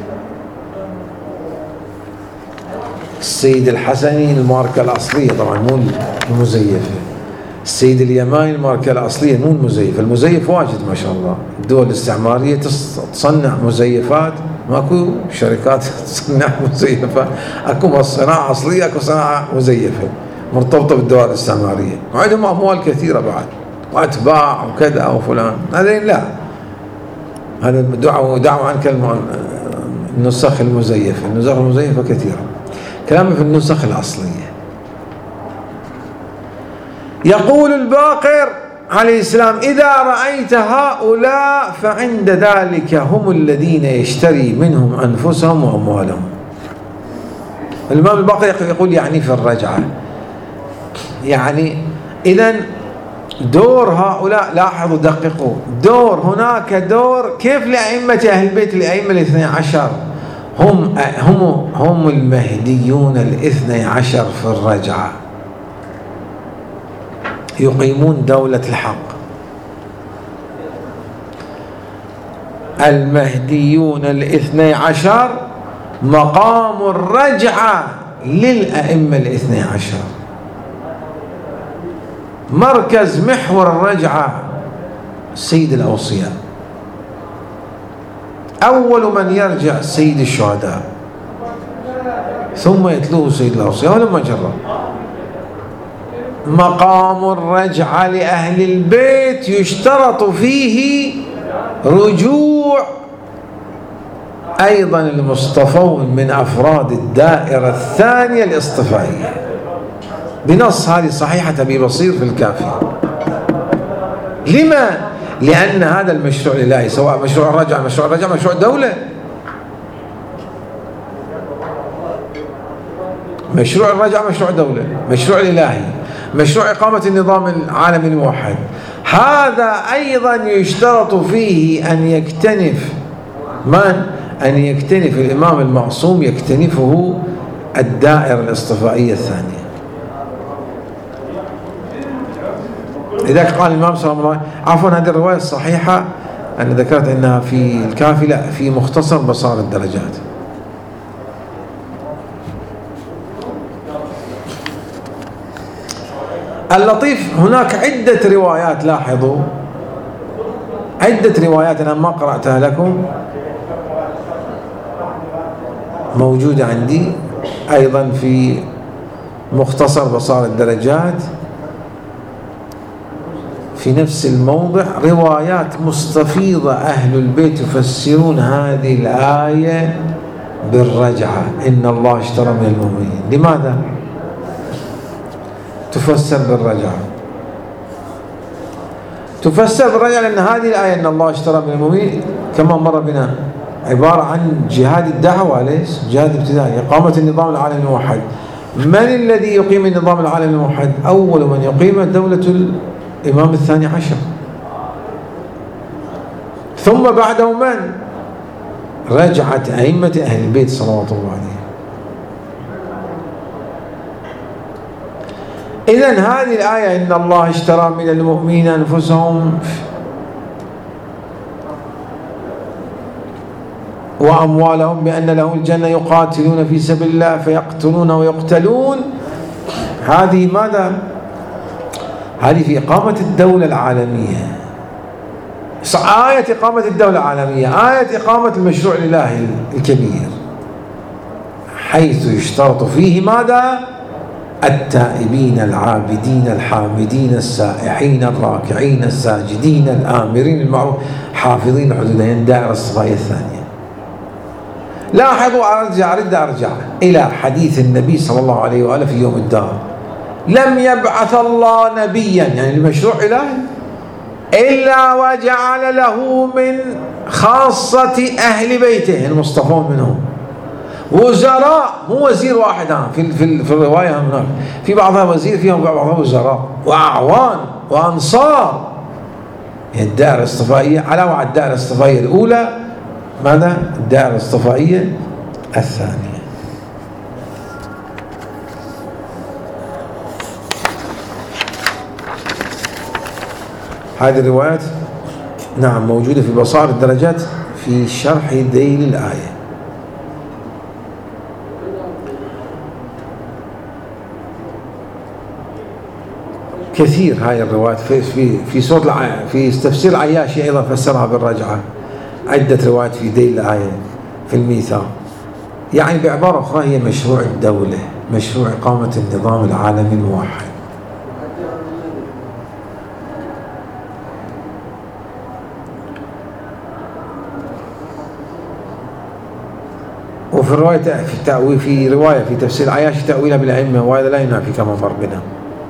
السيد الحسني الماركة الأصلية طبعا مو المزيفة، السيد اليماني الماركة الأصلية مو المزيف. المزيف واجد ما شاء الله، الدول الاستعمارية تصنع مزيفات، ماكو شركات تصنع مزيفات، اكو صناعة أصلية اكو صناعة مزيفة مرتبطة بالدول الاستعمارية، وعندهم أموال كثيرة بعد وأتباع وكذا وفلان. هذين لا، هذا دعوا دعوا عنك النسخ المزيفة، النسخ المزيفة كثيرة، كلامي في النسخ الأصلية. يقول الباقر عليه السلام: إذا رأيت هؤلاء فعند ذلك هم الذين يشتري منهم أنفسهم وأموالهم. الإمام الباقر يقول يعني في الرجعة، يعني إذن دور هؤلاء، لاحظوا دققوا، دور هناك دور كيف لأئمة أهل البيت الأئمة الاثني عشر، هم هم هم المهديون الاثني عشر في الرجعة، يقيمون دولة الحق. المهديون الاثني عشر مقام الرجعة للأئمة الاثني عشر، مركز محور الرجعة سيد الأوصياء، أول من يرجع سيد الشهداء، ثم يتلوه سيد الأوصياء ولما جرى. مقام الرجعة لأهل البيت يشترط فيه رجوع أيضا المصطفون من أفراد الدائرة الثانية الاصطفائية، بنص هذه صحيحة أبي بصير في الكافي. لما؟ لأن هذا المشروع الإلهي، سواء مشروع الرجعة مشروع الرجعة مشروع دولة، مشروع الرجعة مشروع دولة، مشروع الإلهي، مشروع إقامة النظام العالمي الموحد، هذا أيضا يشترط فيه أن يكتنف من؟ أن يكتنف الإمام المعصوم، يكتنفه الدائرة الاصطفائية الثانية. لذلك قال الإمام صلى الله عليه وسلم، عفوا هذه الرواية الصحيحة أنا ذكرت أنها في الكافي، لا، في مختصر بصائر الدرجات. اللطيف هناك عدة روايات، لاحظوا عدة روايات أنا ما قرأتها لكم، موجودة عندي أيضا في مختصر بصائر الدرجات في نفس الموضع، روايات مستفيضة أهل البيت يفسرون هذه الآية بالرجعة، إن الله اشترى من المؤمنين. لماذا تفسر بالرجعة؟ تفسر بالرجعة لأن هذه الآية إن الله اشترى من المؤمنين كما مر بنا عبارة عن جهاد الدعوة، ليش؟ جهاد ابتدائي، إقامة النظام العالمي الموحد. من الذي يقيم النظام العالمي الموحد؟ أول من يقيم دولة الإمام الثاني عشر، ثم بعده من؟ رجعت أئمة أهل البيت صلوات الله عليهم. إذن هذه الآية إن الله اشترى من المؤمنين أنفسهم وأموالهم بأن لهم الجنة يقاتلون في سبيل الله فيقتلون ويقتلون، هذه ماذا؟ هذه في إقامة الدولة العالمية، آية إقامة الدولة العالمية، آية إقامة المشروع الإلهي الكبير، حيث يشترط فيه ماذا؟ التائبين العابدين الحامدين السائحين الراكعين الساجدين الآمرين بالمعروف حافظين حدودهن، دائرة الصفائية الثانية. لاحظوا، أرجع أرد أرجع إلى حديث النبي صلى الله عليه وآله في يوم الدار: لم يبعث الله نبيا، يعني المشروع إلهي، إلا وجعل له من خاصة أهل بيته المصطفون منهم وزراء، مو وزير واحد في في في الرواية هناك، في بعضها وزير فيهم بعضها وزراء وأعوان وأنصار. الدائرة الاصطفائية علاوة على الدائرة الاصطفائية الأولى، ماذا؟ الدائرة الاصطفائية الثانية. هذه الروايات نعم موجودة في بصائر الدرجات في شرح ذيل الآية. كثير هاي الروايات في في في صوت الع... في تفسير العياشي أيضا فسرها بالرجعة، عدة روايات في ذيل الآية في الميثاق. يعني بعبارة أخرى هي مشروع الدولة، مشروع إقامة النظام العالمي الموحد. وفي رواية في تأويل في رواية في تفسير العياشي تأويلها بالأئمة، وهذا لا ينافي كما مر بنا.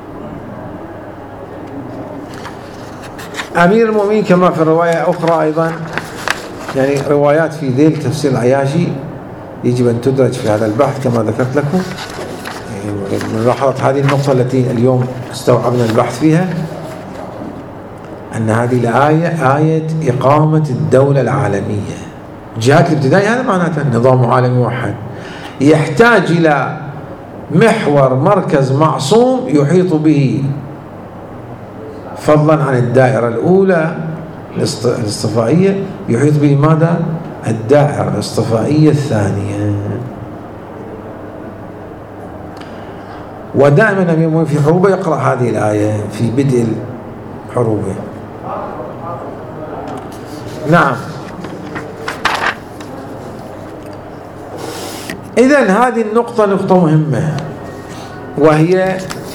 أمير المؤمنين كما في الرواية أخرى أيضا، يعني روايات في ذيل تفسير العياشي يجب أن تدرج في هذا البحث كما ذكرت لكم. من ملاحظة هذه النقطة التي اليوم استوعبنا البحث فيها، أن هذه الآية آية إقامة الدولة العالمية، جهاد الابتدائي، هذا معناته النظام العالمي موحد، يحتاج إلى محور مركز معصوم يحيط به، فضلا عن الدائرة الأولى الاصطفائية، يحيط به ماذا؟ الدائرة الاصطفائية الثانية. ودائما أمير المؤمنين في حروبه يقرأ هذه الآية في بدء حروبه. نعم. إذن هذه النقطة نقطة مهمة، وهي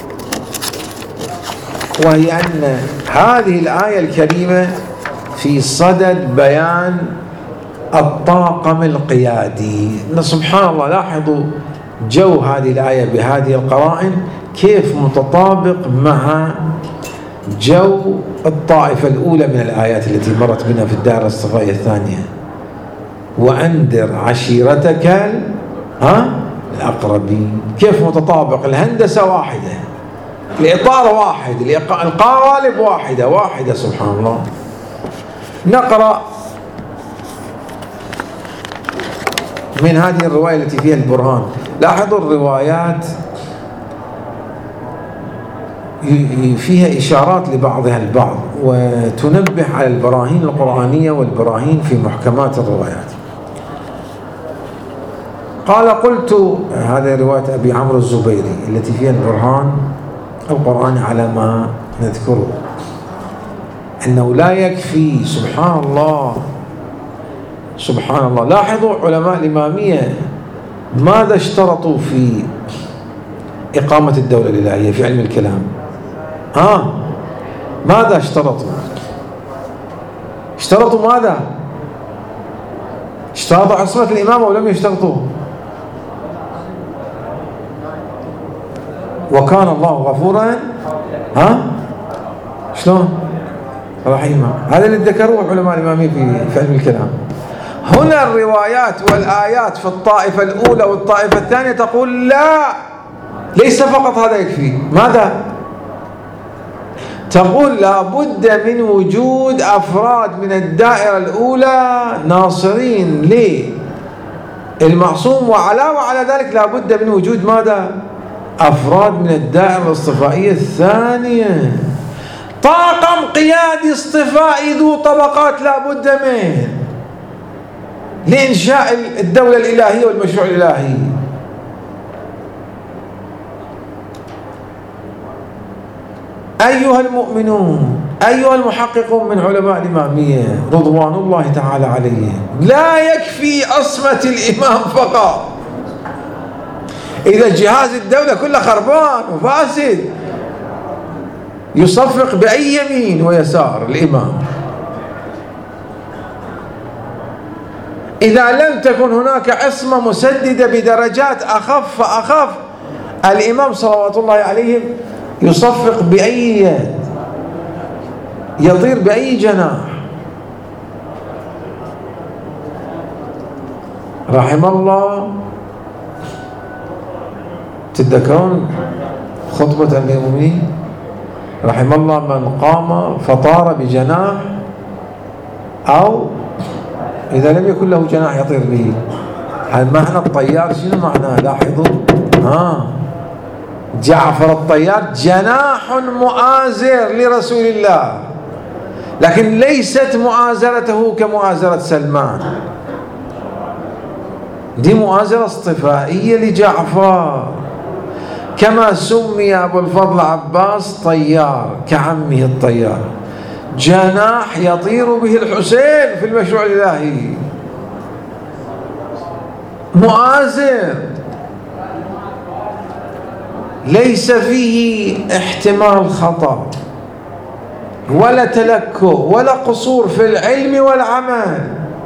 وهي أن هذه الآية الكريمة في صدد بيان الطاقم القيادي. سبحان الله، لاحظوا جو هذه الآية بهذه القرائن كيف متطابق مع جو الطائفة الأولى من الآيات التي مرت بنا في الدائرة الاصطفائية الثانية: وأنذر عشيرتك ها الأقربين. كيف متطابق، الهندسة واحدة، الإطار واحد، القوالب واحدة واحدة. سبحان الله. نقرأ من هذه الرواية التي فيها البرهان. لاحظوا الروايات فيها إشارات لبعضها البعض، وتنبه على البراهين القرآنية والبراهين في محكمات الروايات. قال: قلت، هذه رواية أبي عمرو الزبيري التي فيها البرهان القرآن على ما نذكره، أنه لا يكفي. سبحان الله سبحان الله. لاحظوا علماء الإمامية ماذا اشترطوا في إقامة الدولة الإلهية في علم الكلام؟ ها ماذا اشترطوا؟ اشترطوا ماذا؟ اشترطوا عصمة الإمام أو لم يشترطوا؟ وكان الله غفورا ها شلون رحيما. هذا اللي ذكروه علماء الإمامية في في علم الكلام. هنا الروايات والآيات في الطائفة الأولى والطائفة الثانية تقول لا، ليس فقط هذا يكفي. ماذا؟ تقول لا بد من وجود أفراد من الدائرة الأولى ناصرين للمعصوم، وعلاوة على ذلك لا بد من وجود ماذا؟ أفراد من الدائرة الاصطفائية الثانية. طاقم قيادي اصطفائي ذو طبقات لا بد منه لإنشاء الدولة الإلهية والمشروع الإلهي. أيها المؤمنون، أيها المحققون من علماء الإمامية رضوان الله تعالى عليهم، لا يكفي عصمة الإمام فقط. إذا جهاز الدولة كله خربان وفاسد يصفق بأي يمين ويسار الإمام. إذا لم تكن هناك عصمة مسددة بدرجات أخف فأخف، الإمام صلوات الله عليه يصفق بأي يد، يطير بأي جناح. رحم الله، تتذكرون خطبة أمير المؤمنين؟ رحم الله من قام فطار بجناح، أو إذا لم يكن له جناح يطير به. هل معنى الطيار شنو معناه؟ لاحظوا ها جعفر الطيار جناح مؤازر لرسول الله، لكن ليست مؤازرته كمؤازرة سلمان، دي مؤازرة اصطفائية لجعفر. كما سمي أبو الفضل عباس طيار كعمه الطيار، جناح يطير به الحسين في المشروع الإلهي، مؤازر ليس فيه احتمال خطأ ولا تلكؤ ولا قصور في العلم والعمل.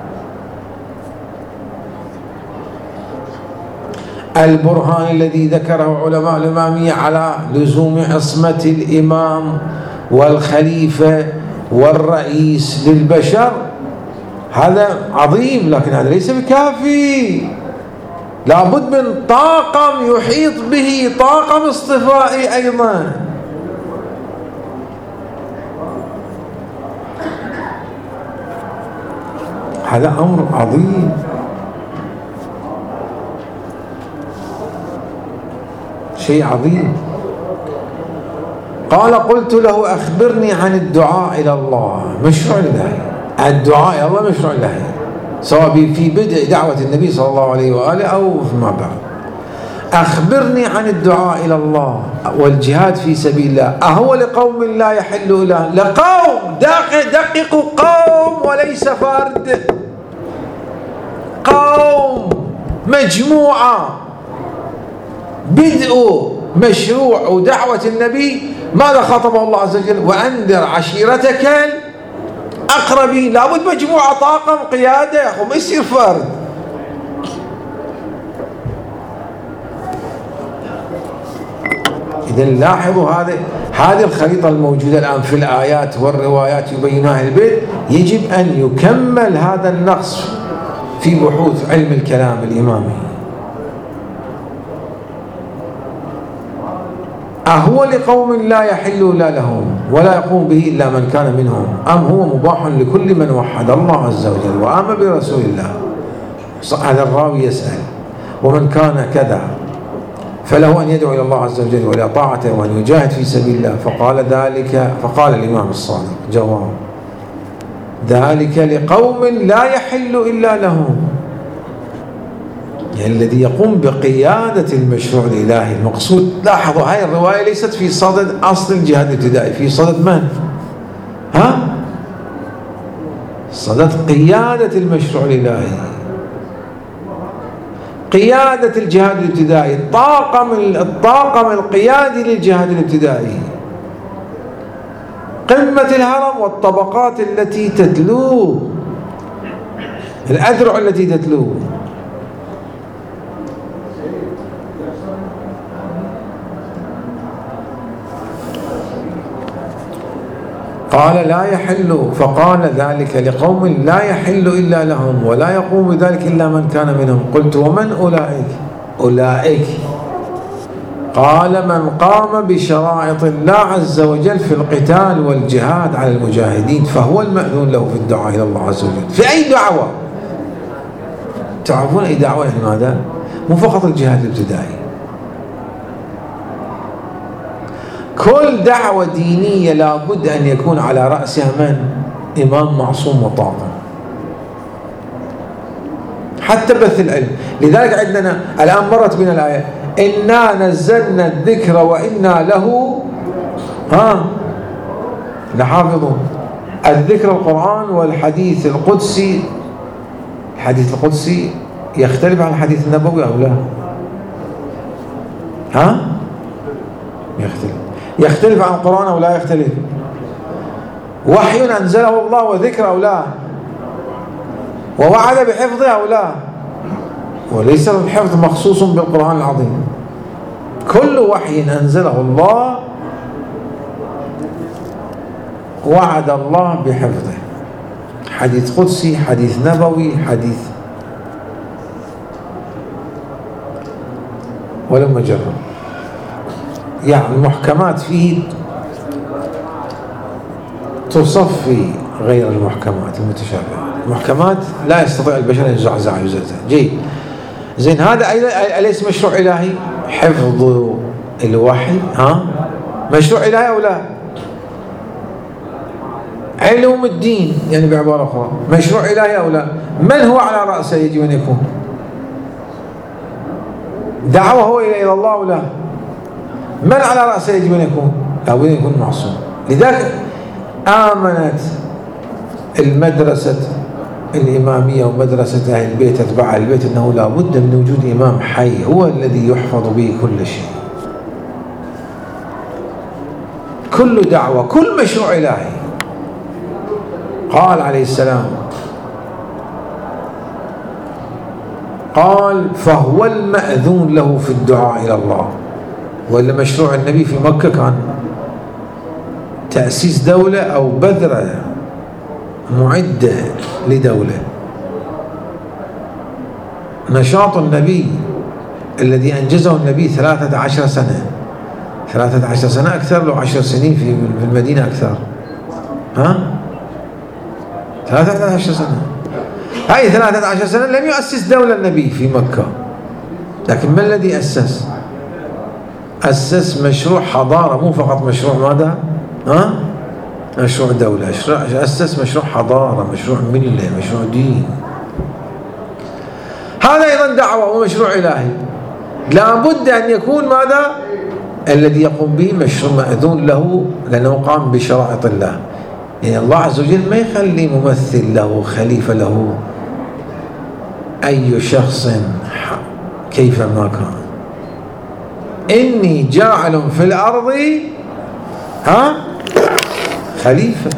البرهان الذي ذكره علماء الإمامية على لزوم عصمة الإمام والخليفة والرئيس للبشر هذا عظيم، لكن هذا ليس بكافي. لابد من طاقم يحيط به، طاقم اصطفائي أيضا. هذا أمر عظيم. شيء عظيم. قال قلت له أخبرني عن الدعاء إلى الله. مشروع الإلهي، الدعاء إلى الله مشروع الإلهي، سواء في بدء دعوة النبي صلى الله عليه وآله أو فيما بعد. أخبرني عن الدعاء إلى الله والجهاد في سبيل الله. أهو لقوم لا يحل له؟ لقوم، دققوا، قوم وليس فرد، قوم مجموعة بدء مشروع ودعوة النبي. ماذا خاطبه الله عز وجل؟ وأنذر عشيرتك الأقربين. لابد مجموعة، طاقم قيادة يا أخو، ما يصير فرد. إذا لاحظوا هذه هذه الخريطة الموجودة الآن في الآيات والروايات يبينها البيت. يجب أن يكمل هذا النقص في بحوث علم الكلام الإمامي. أهو لقوم لا يحل لا لهم ولا يقوم به إلا من كان منهم، أم هو مباح لكل من وحد الله عز وجل وآمن برسول الله؟ هذا الراوي يسأل. ومن كان كذا فله أن يدعو إلى الله عز وجل وإلى طاعته وأن يجاهد في سبيل الله. فقال ذلك، فقال الإمام الصادق جواب: ذلك لقوم لا يحل إلا لهم. يعني الذي يقوم بقيادة المشروع الإلهي المقصود. لاحظوا هاي الرواية ليست في صدد أصل الجهاد الابتدائي، في صدد من؟ ها؟ صدد قيادة المشروع الإلهي، قيادة الجهاد الابتدائي، الطاقم الطاقم القيادي للجهاد الابتدائي، قمة الهرم والطبقات التي تتلوه، الأذرع التي تتلوه. قال لا يحل، فقال ذلك لقوم لا يحل إلا لهم ولا يقوم بذلك إلا من كان منهم. قلت ومن أولئك؟ أولئك قال من قام بشرائط الله عز وجل في القتال والجهاد على المجاهدين فهو المأذون له في الدعاء إلى الله عز وجل. في أي دعوة؟ تعرفون أي دعوة يعني ماذا؟ مو فقط الجهاد الابتدائي، كل دعوة دينية لابد أن يكون على رأسها من؟ إمام معصوم وطاقم. حتى بث العلم. لذلك عندنا الآن مرت بنا الآية إنا نزلنا الذكر وإنا له ها لحافظون. الذكر القرآن والحديث القدسي. الحديث القدسي يختلف عن الحديث النبوي أو لا؟ ها؟ يختلف. يختلف عن القرآن أو لا يختلف؟ وحي أنزله الله وذكر أو لا؟ ووعد بحفظه أو لا؟ وليس الحفظ مخصوص بالقرآن العظيم، كل وحي أنزله الله وعد الله بحفظه، حديث قدسي، حديث نبوي، حديث ولما جرب. يعني المحكمات فيه تصفي غير المحكمات المتشابهة. المحكمات لا يستطيع البشر أن يزعزع يزلزل. جيد، زين، هذا أليس مشروع إلهي؟ حفظ الوحي ها مشروع إلهي أو لا؟ علوم الدين يعني بعبارة أخرى مشروع إلهي أو لا؟ من هو على رأسه يجب أن يكون؟ دعوة هو إلى الله أو لا؟ من على رأسه يجب أن يكون؟ لابد أن يكون معصوم. لذلك آمنت المدرسة الإمامية ومدرسة أهل البيت أتباع أهل البيت أنه لابد من وجود إمام حي هو الذي يحفظ به كل شيء، كل دعوة، كل مشروع إلهي. قال عليه السلام، قال فهو المأذون له في الدعاء إلى الله. ولا مشروع النبي في مكة كان تأسيس دولة أو بذرة معدة لدولة. نشاط النبي الذي أنجزه النبي ثلاثة عشر سنة، ثلاثة عشر سنة أكثر، لو عشر سنين في المدينة أكثر، ها ثلاثة عشر سنة. هاي ثلاثة عشر سنة لم يؤسس دولة النبي في مكة، لكن ما الذي أسس؟ أسس مشروع حضارة، مو فقط مشروع ماذا؟ ها؟ مشروع دولة، أسس مشروع حضارة، مشروع ملة، مشروع دين. هذا أيضا دعوة ومشروع إلهي، لابد أن يكون ماذا؟ الذي يقوم به مشروع مأذون له لأنه قام بشرائط الله. يعني الله عز وجل ما يخلي ممثل له، خليفة له، أي شخص كيفما كان. إني جاعل في الأرض ها خليفة.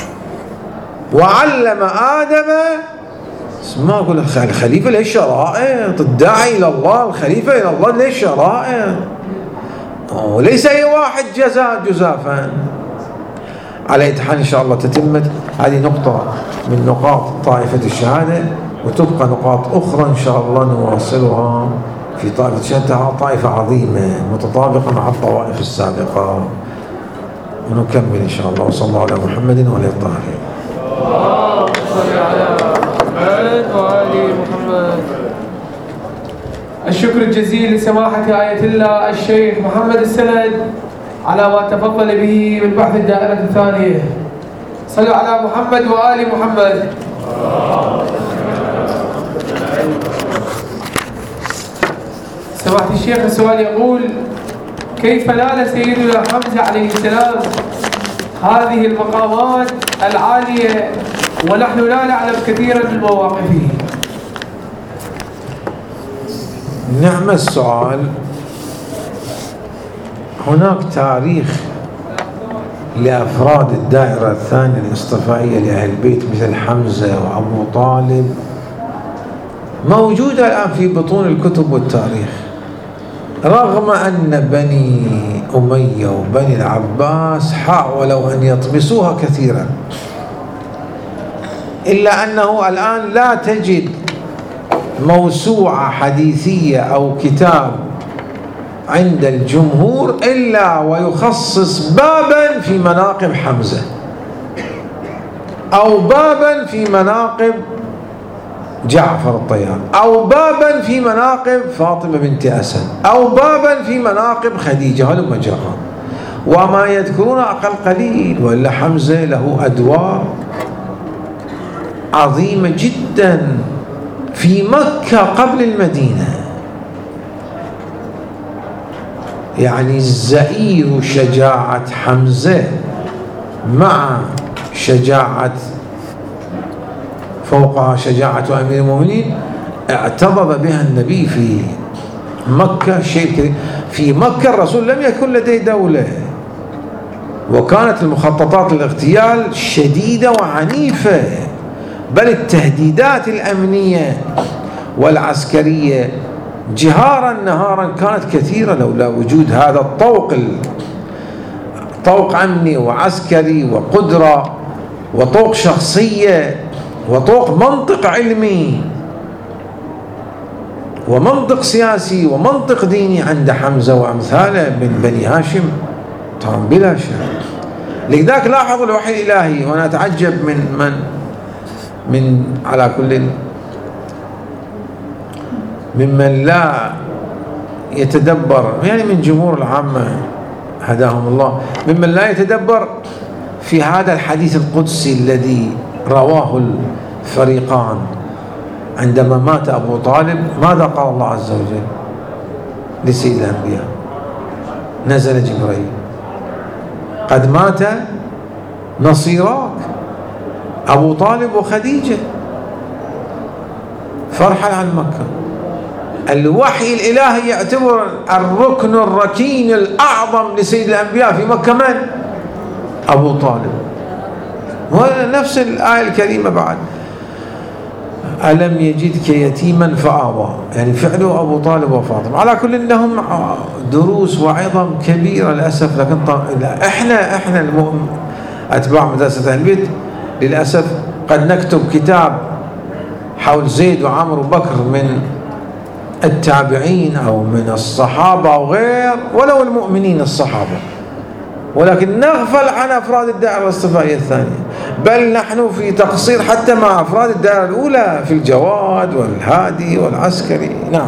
وعلم آدم، ما أقول الخليفة له شرائط، الداعي إلى الله، الخليفة إلى الله له شرائط، وليس أي واحد جزاء جزافا. على أي حال إن شاء الله تتمت هذه نقطة من نقاط طائفة الشهادة، وتبقى نقاط أخرى إن شاء الله نواصلها في طائفة الشهادة، طائفة عظيمة متطابقة مع الطوائف السابقة، ونكمل إن شاء الله. وصلى الله على محمد وعلى الطاهرين. اللهم صل على محمد وآل محمد. الشكر الجزيل لسماحة آية الله الشيخ محمد السند على ما تفضل به من بحث الدائرة الثانية. صلوا على محمد وآل محمد. سماحة الشيخ السؤال يقول: كيف نال سيدنا حمزة عليه السلام هذه المقامات العالية ونحن لا نعلم كثيرا من مواقفه؟ نعم السؤال. هناك تاريخ لأفراد الدائرة الثانية الاصطفائية لأهل البيت مثل حمزة وأبو طالب موجودة الآن في بطون الكتب والتاريخ، رغم أن بني أمية وبني العباس حاولوا أن يطمسوها كثيرا، إلا أنه الآن لا تجد موسوعة حديثية أو كتاب عند الجمهور إلا ويخصص بابا في مناقب حمزة، أو بابا في مناقب جعفر الطيار، أو بابا في مناقب فاطمة بنت أسد، أو بابا في مناقب خديجة هلم جرا، وما يذكرون أقل قليل. وإلا حمزة له أدوار عظيمة جدا في مكة قبل المدينة، يعني الزئير شجاعة حمزة مع شجاعة فوقها شجاعة أمير المؤمنين اعتضد بها النبي في مكة شيء كذي. في مكة الرسول لم يكن لديه دولة، وكانت المخططات للاغتيال شديدة وعنيفة، بل التهديدات الأمنية والعسكرية جهارا نهارا كانت كثيرة، لولا وجود هذا الطوق طوق أمني وعسكري وقدرة وطوق شخصية وطوق منطق علمي ومنطق سياسي ومنطق ديني عند حمزة وأمثاله من بني هاشم طبعا بلا شك. لذلك لاحظ الوحي الإلهي، وأنا أتعجب من من من على كل ممن لا يتدبر، يعني من جمهور العامة هداهم الله، ممن لا يتدبر في هذا الحديث القدسي الذي رواه الفريقان عندما مات أبو طالب. ماذا قال الله عز وجل لسيد الأنبياء؟ نزل جبريل: قد مات نصيراك أبو طالب وخديجة، فرحل عن مكة. الوحي الإلهي يعتبر الركن الركين الأعظم لسيد الأنبياء في مكة من؟ أبو طالب. ونفس الآية الكريمة بعد: ألم يجدك يتيما فآوى، يعني فعله أبو طالب وفاطمة. على كل لهم دروس وعظم كبيرة للأسف، لكن إحنا إحنا المؤمن أتباع مدرسة أهل البيت للأسف قد نكتب كتاب حول زيد وعمر وبكر من التابعين أو من الصحابة أو غير، ولو المؤمنين الصحابة، ولكن نغفل عن أفراد الدائرة الاصطفائية الثانية، بل نحن في تقصير حتى مع أفراد الدائرة الأولى في الجواد والهادي والعسكري. نعم.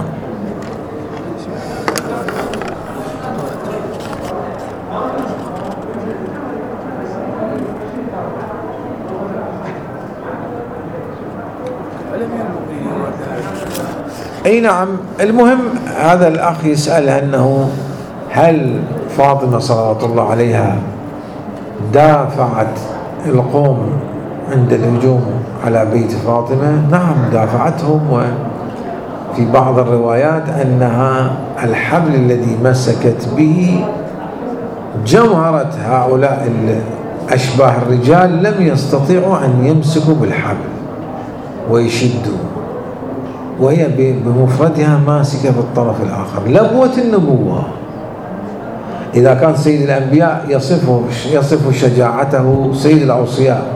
أي نعم. المهم هذا الأخ يسأل أنه هل فاطمة صلوات الله عليها دافعت القوم عند الهجوم على بيت فاطمة؟ نعم دافعتهم، وفي بعض الروايات أنها الحبل الذي مسكت به جمهرت هؤلاء أشباه الرجال، لم يستطيعوا أن يمسكوا بالحبل ويشدوا، وهي بمفردها ماسكة بالطرف الآخر. لبوة النبوة. إذا كان سيد الأنبياء يصف يصف شجاعته سيد الأوصياء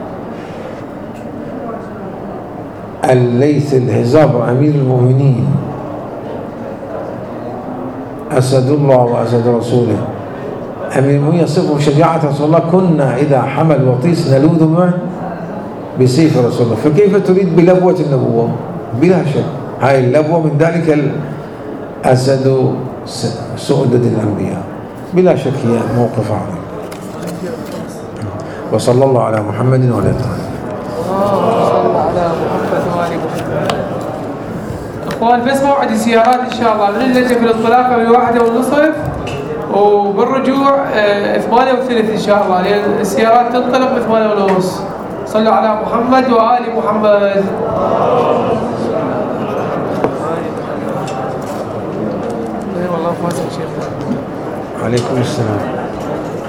الليث الهزابر أمير المؤمنين أسد الله وأسد رسوله أمير المؤمنين، يصف شجاعة رسول الله: كنا إذا حمل وطيس نلوذ معه بسيف رسول الله. فكيف تريد بلبوة النبوة؟ بلا شك هاي اللبوة من ذلك الأسد سؤدد الأنبياء، بلا شك هي موقف عظيم. وصلى الله على محمد وعلى آله. اللهم صل على محمد وآل محمد. قال بس موعد السيارات ان شاء الله من اللجنه في الانطلاقه من واحدة والنصف، وبالرجوع آه، ثمانية وثلث ان شاء الله، لان السيارات تنطلق بثمانية ونص. صلوا على محمد وآل محمد. والله فاسد شيخ. عليكم السلام.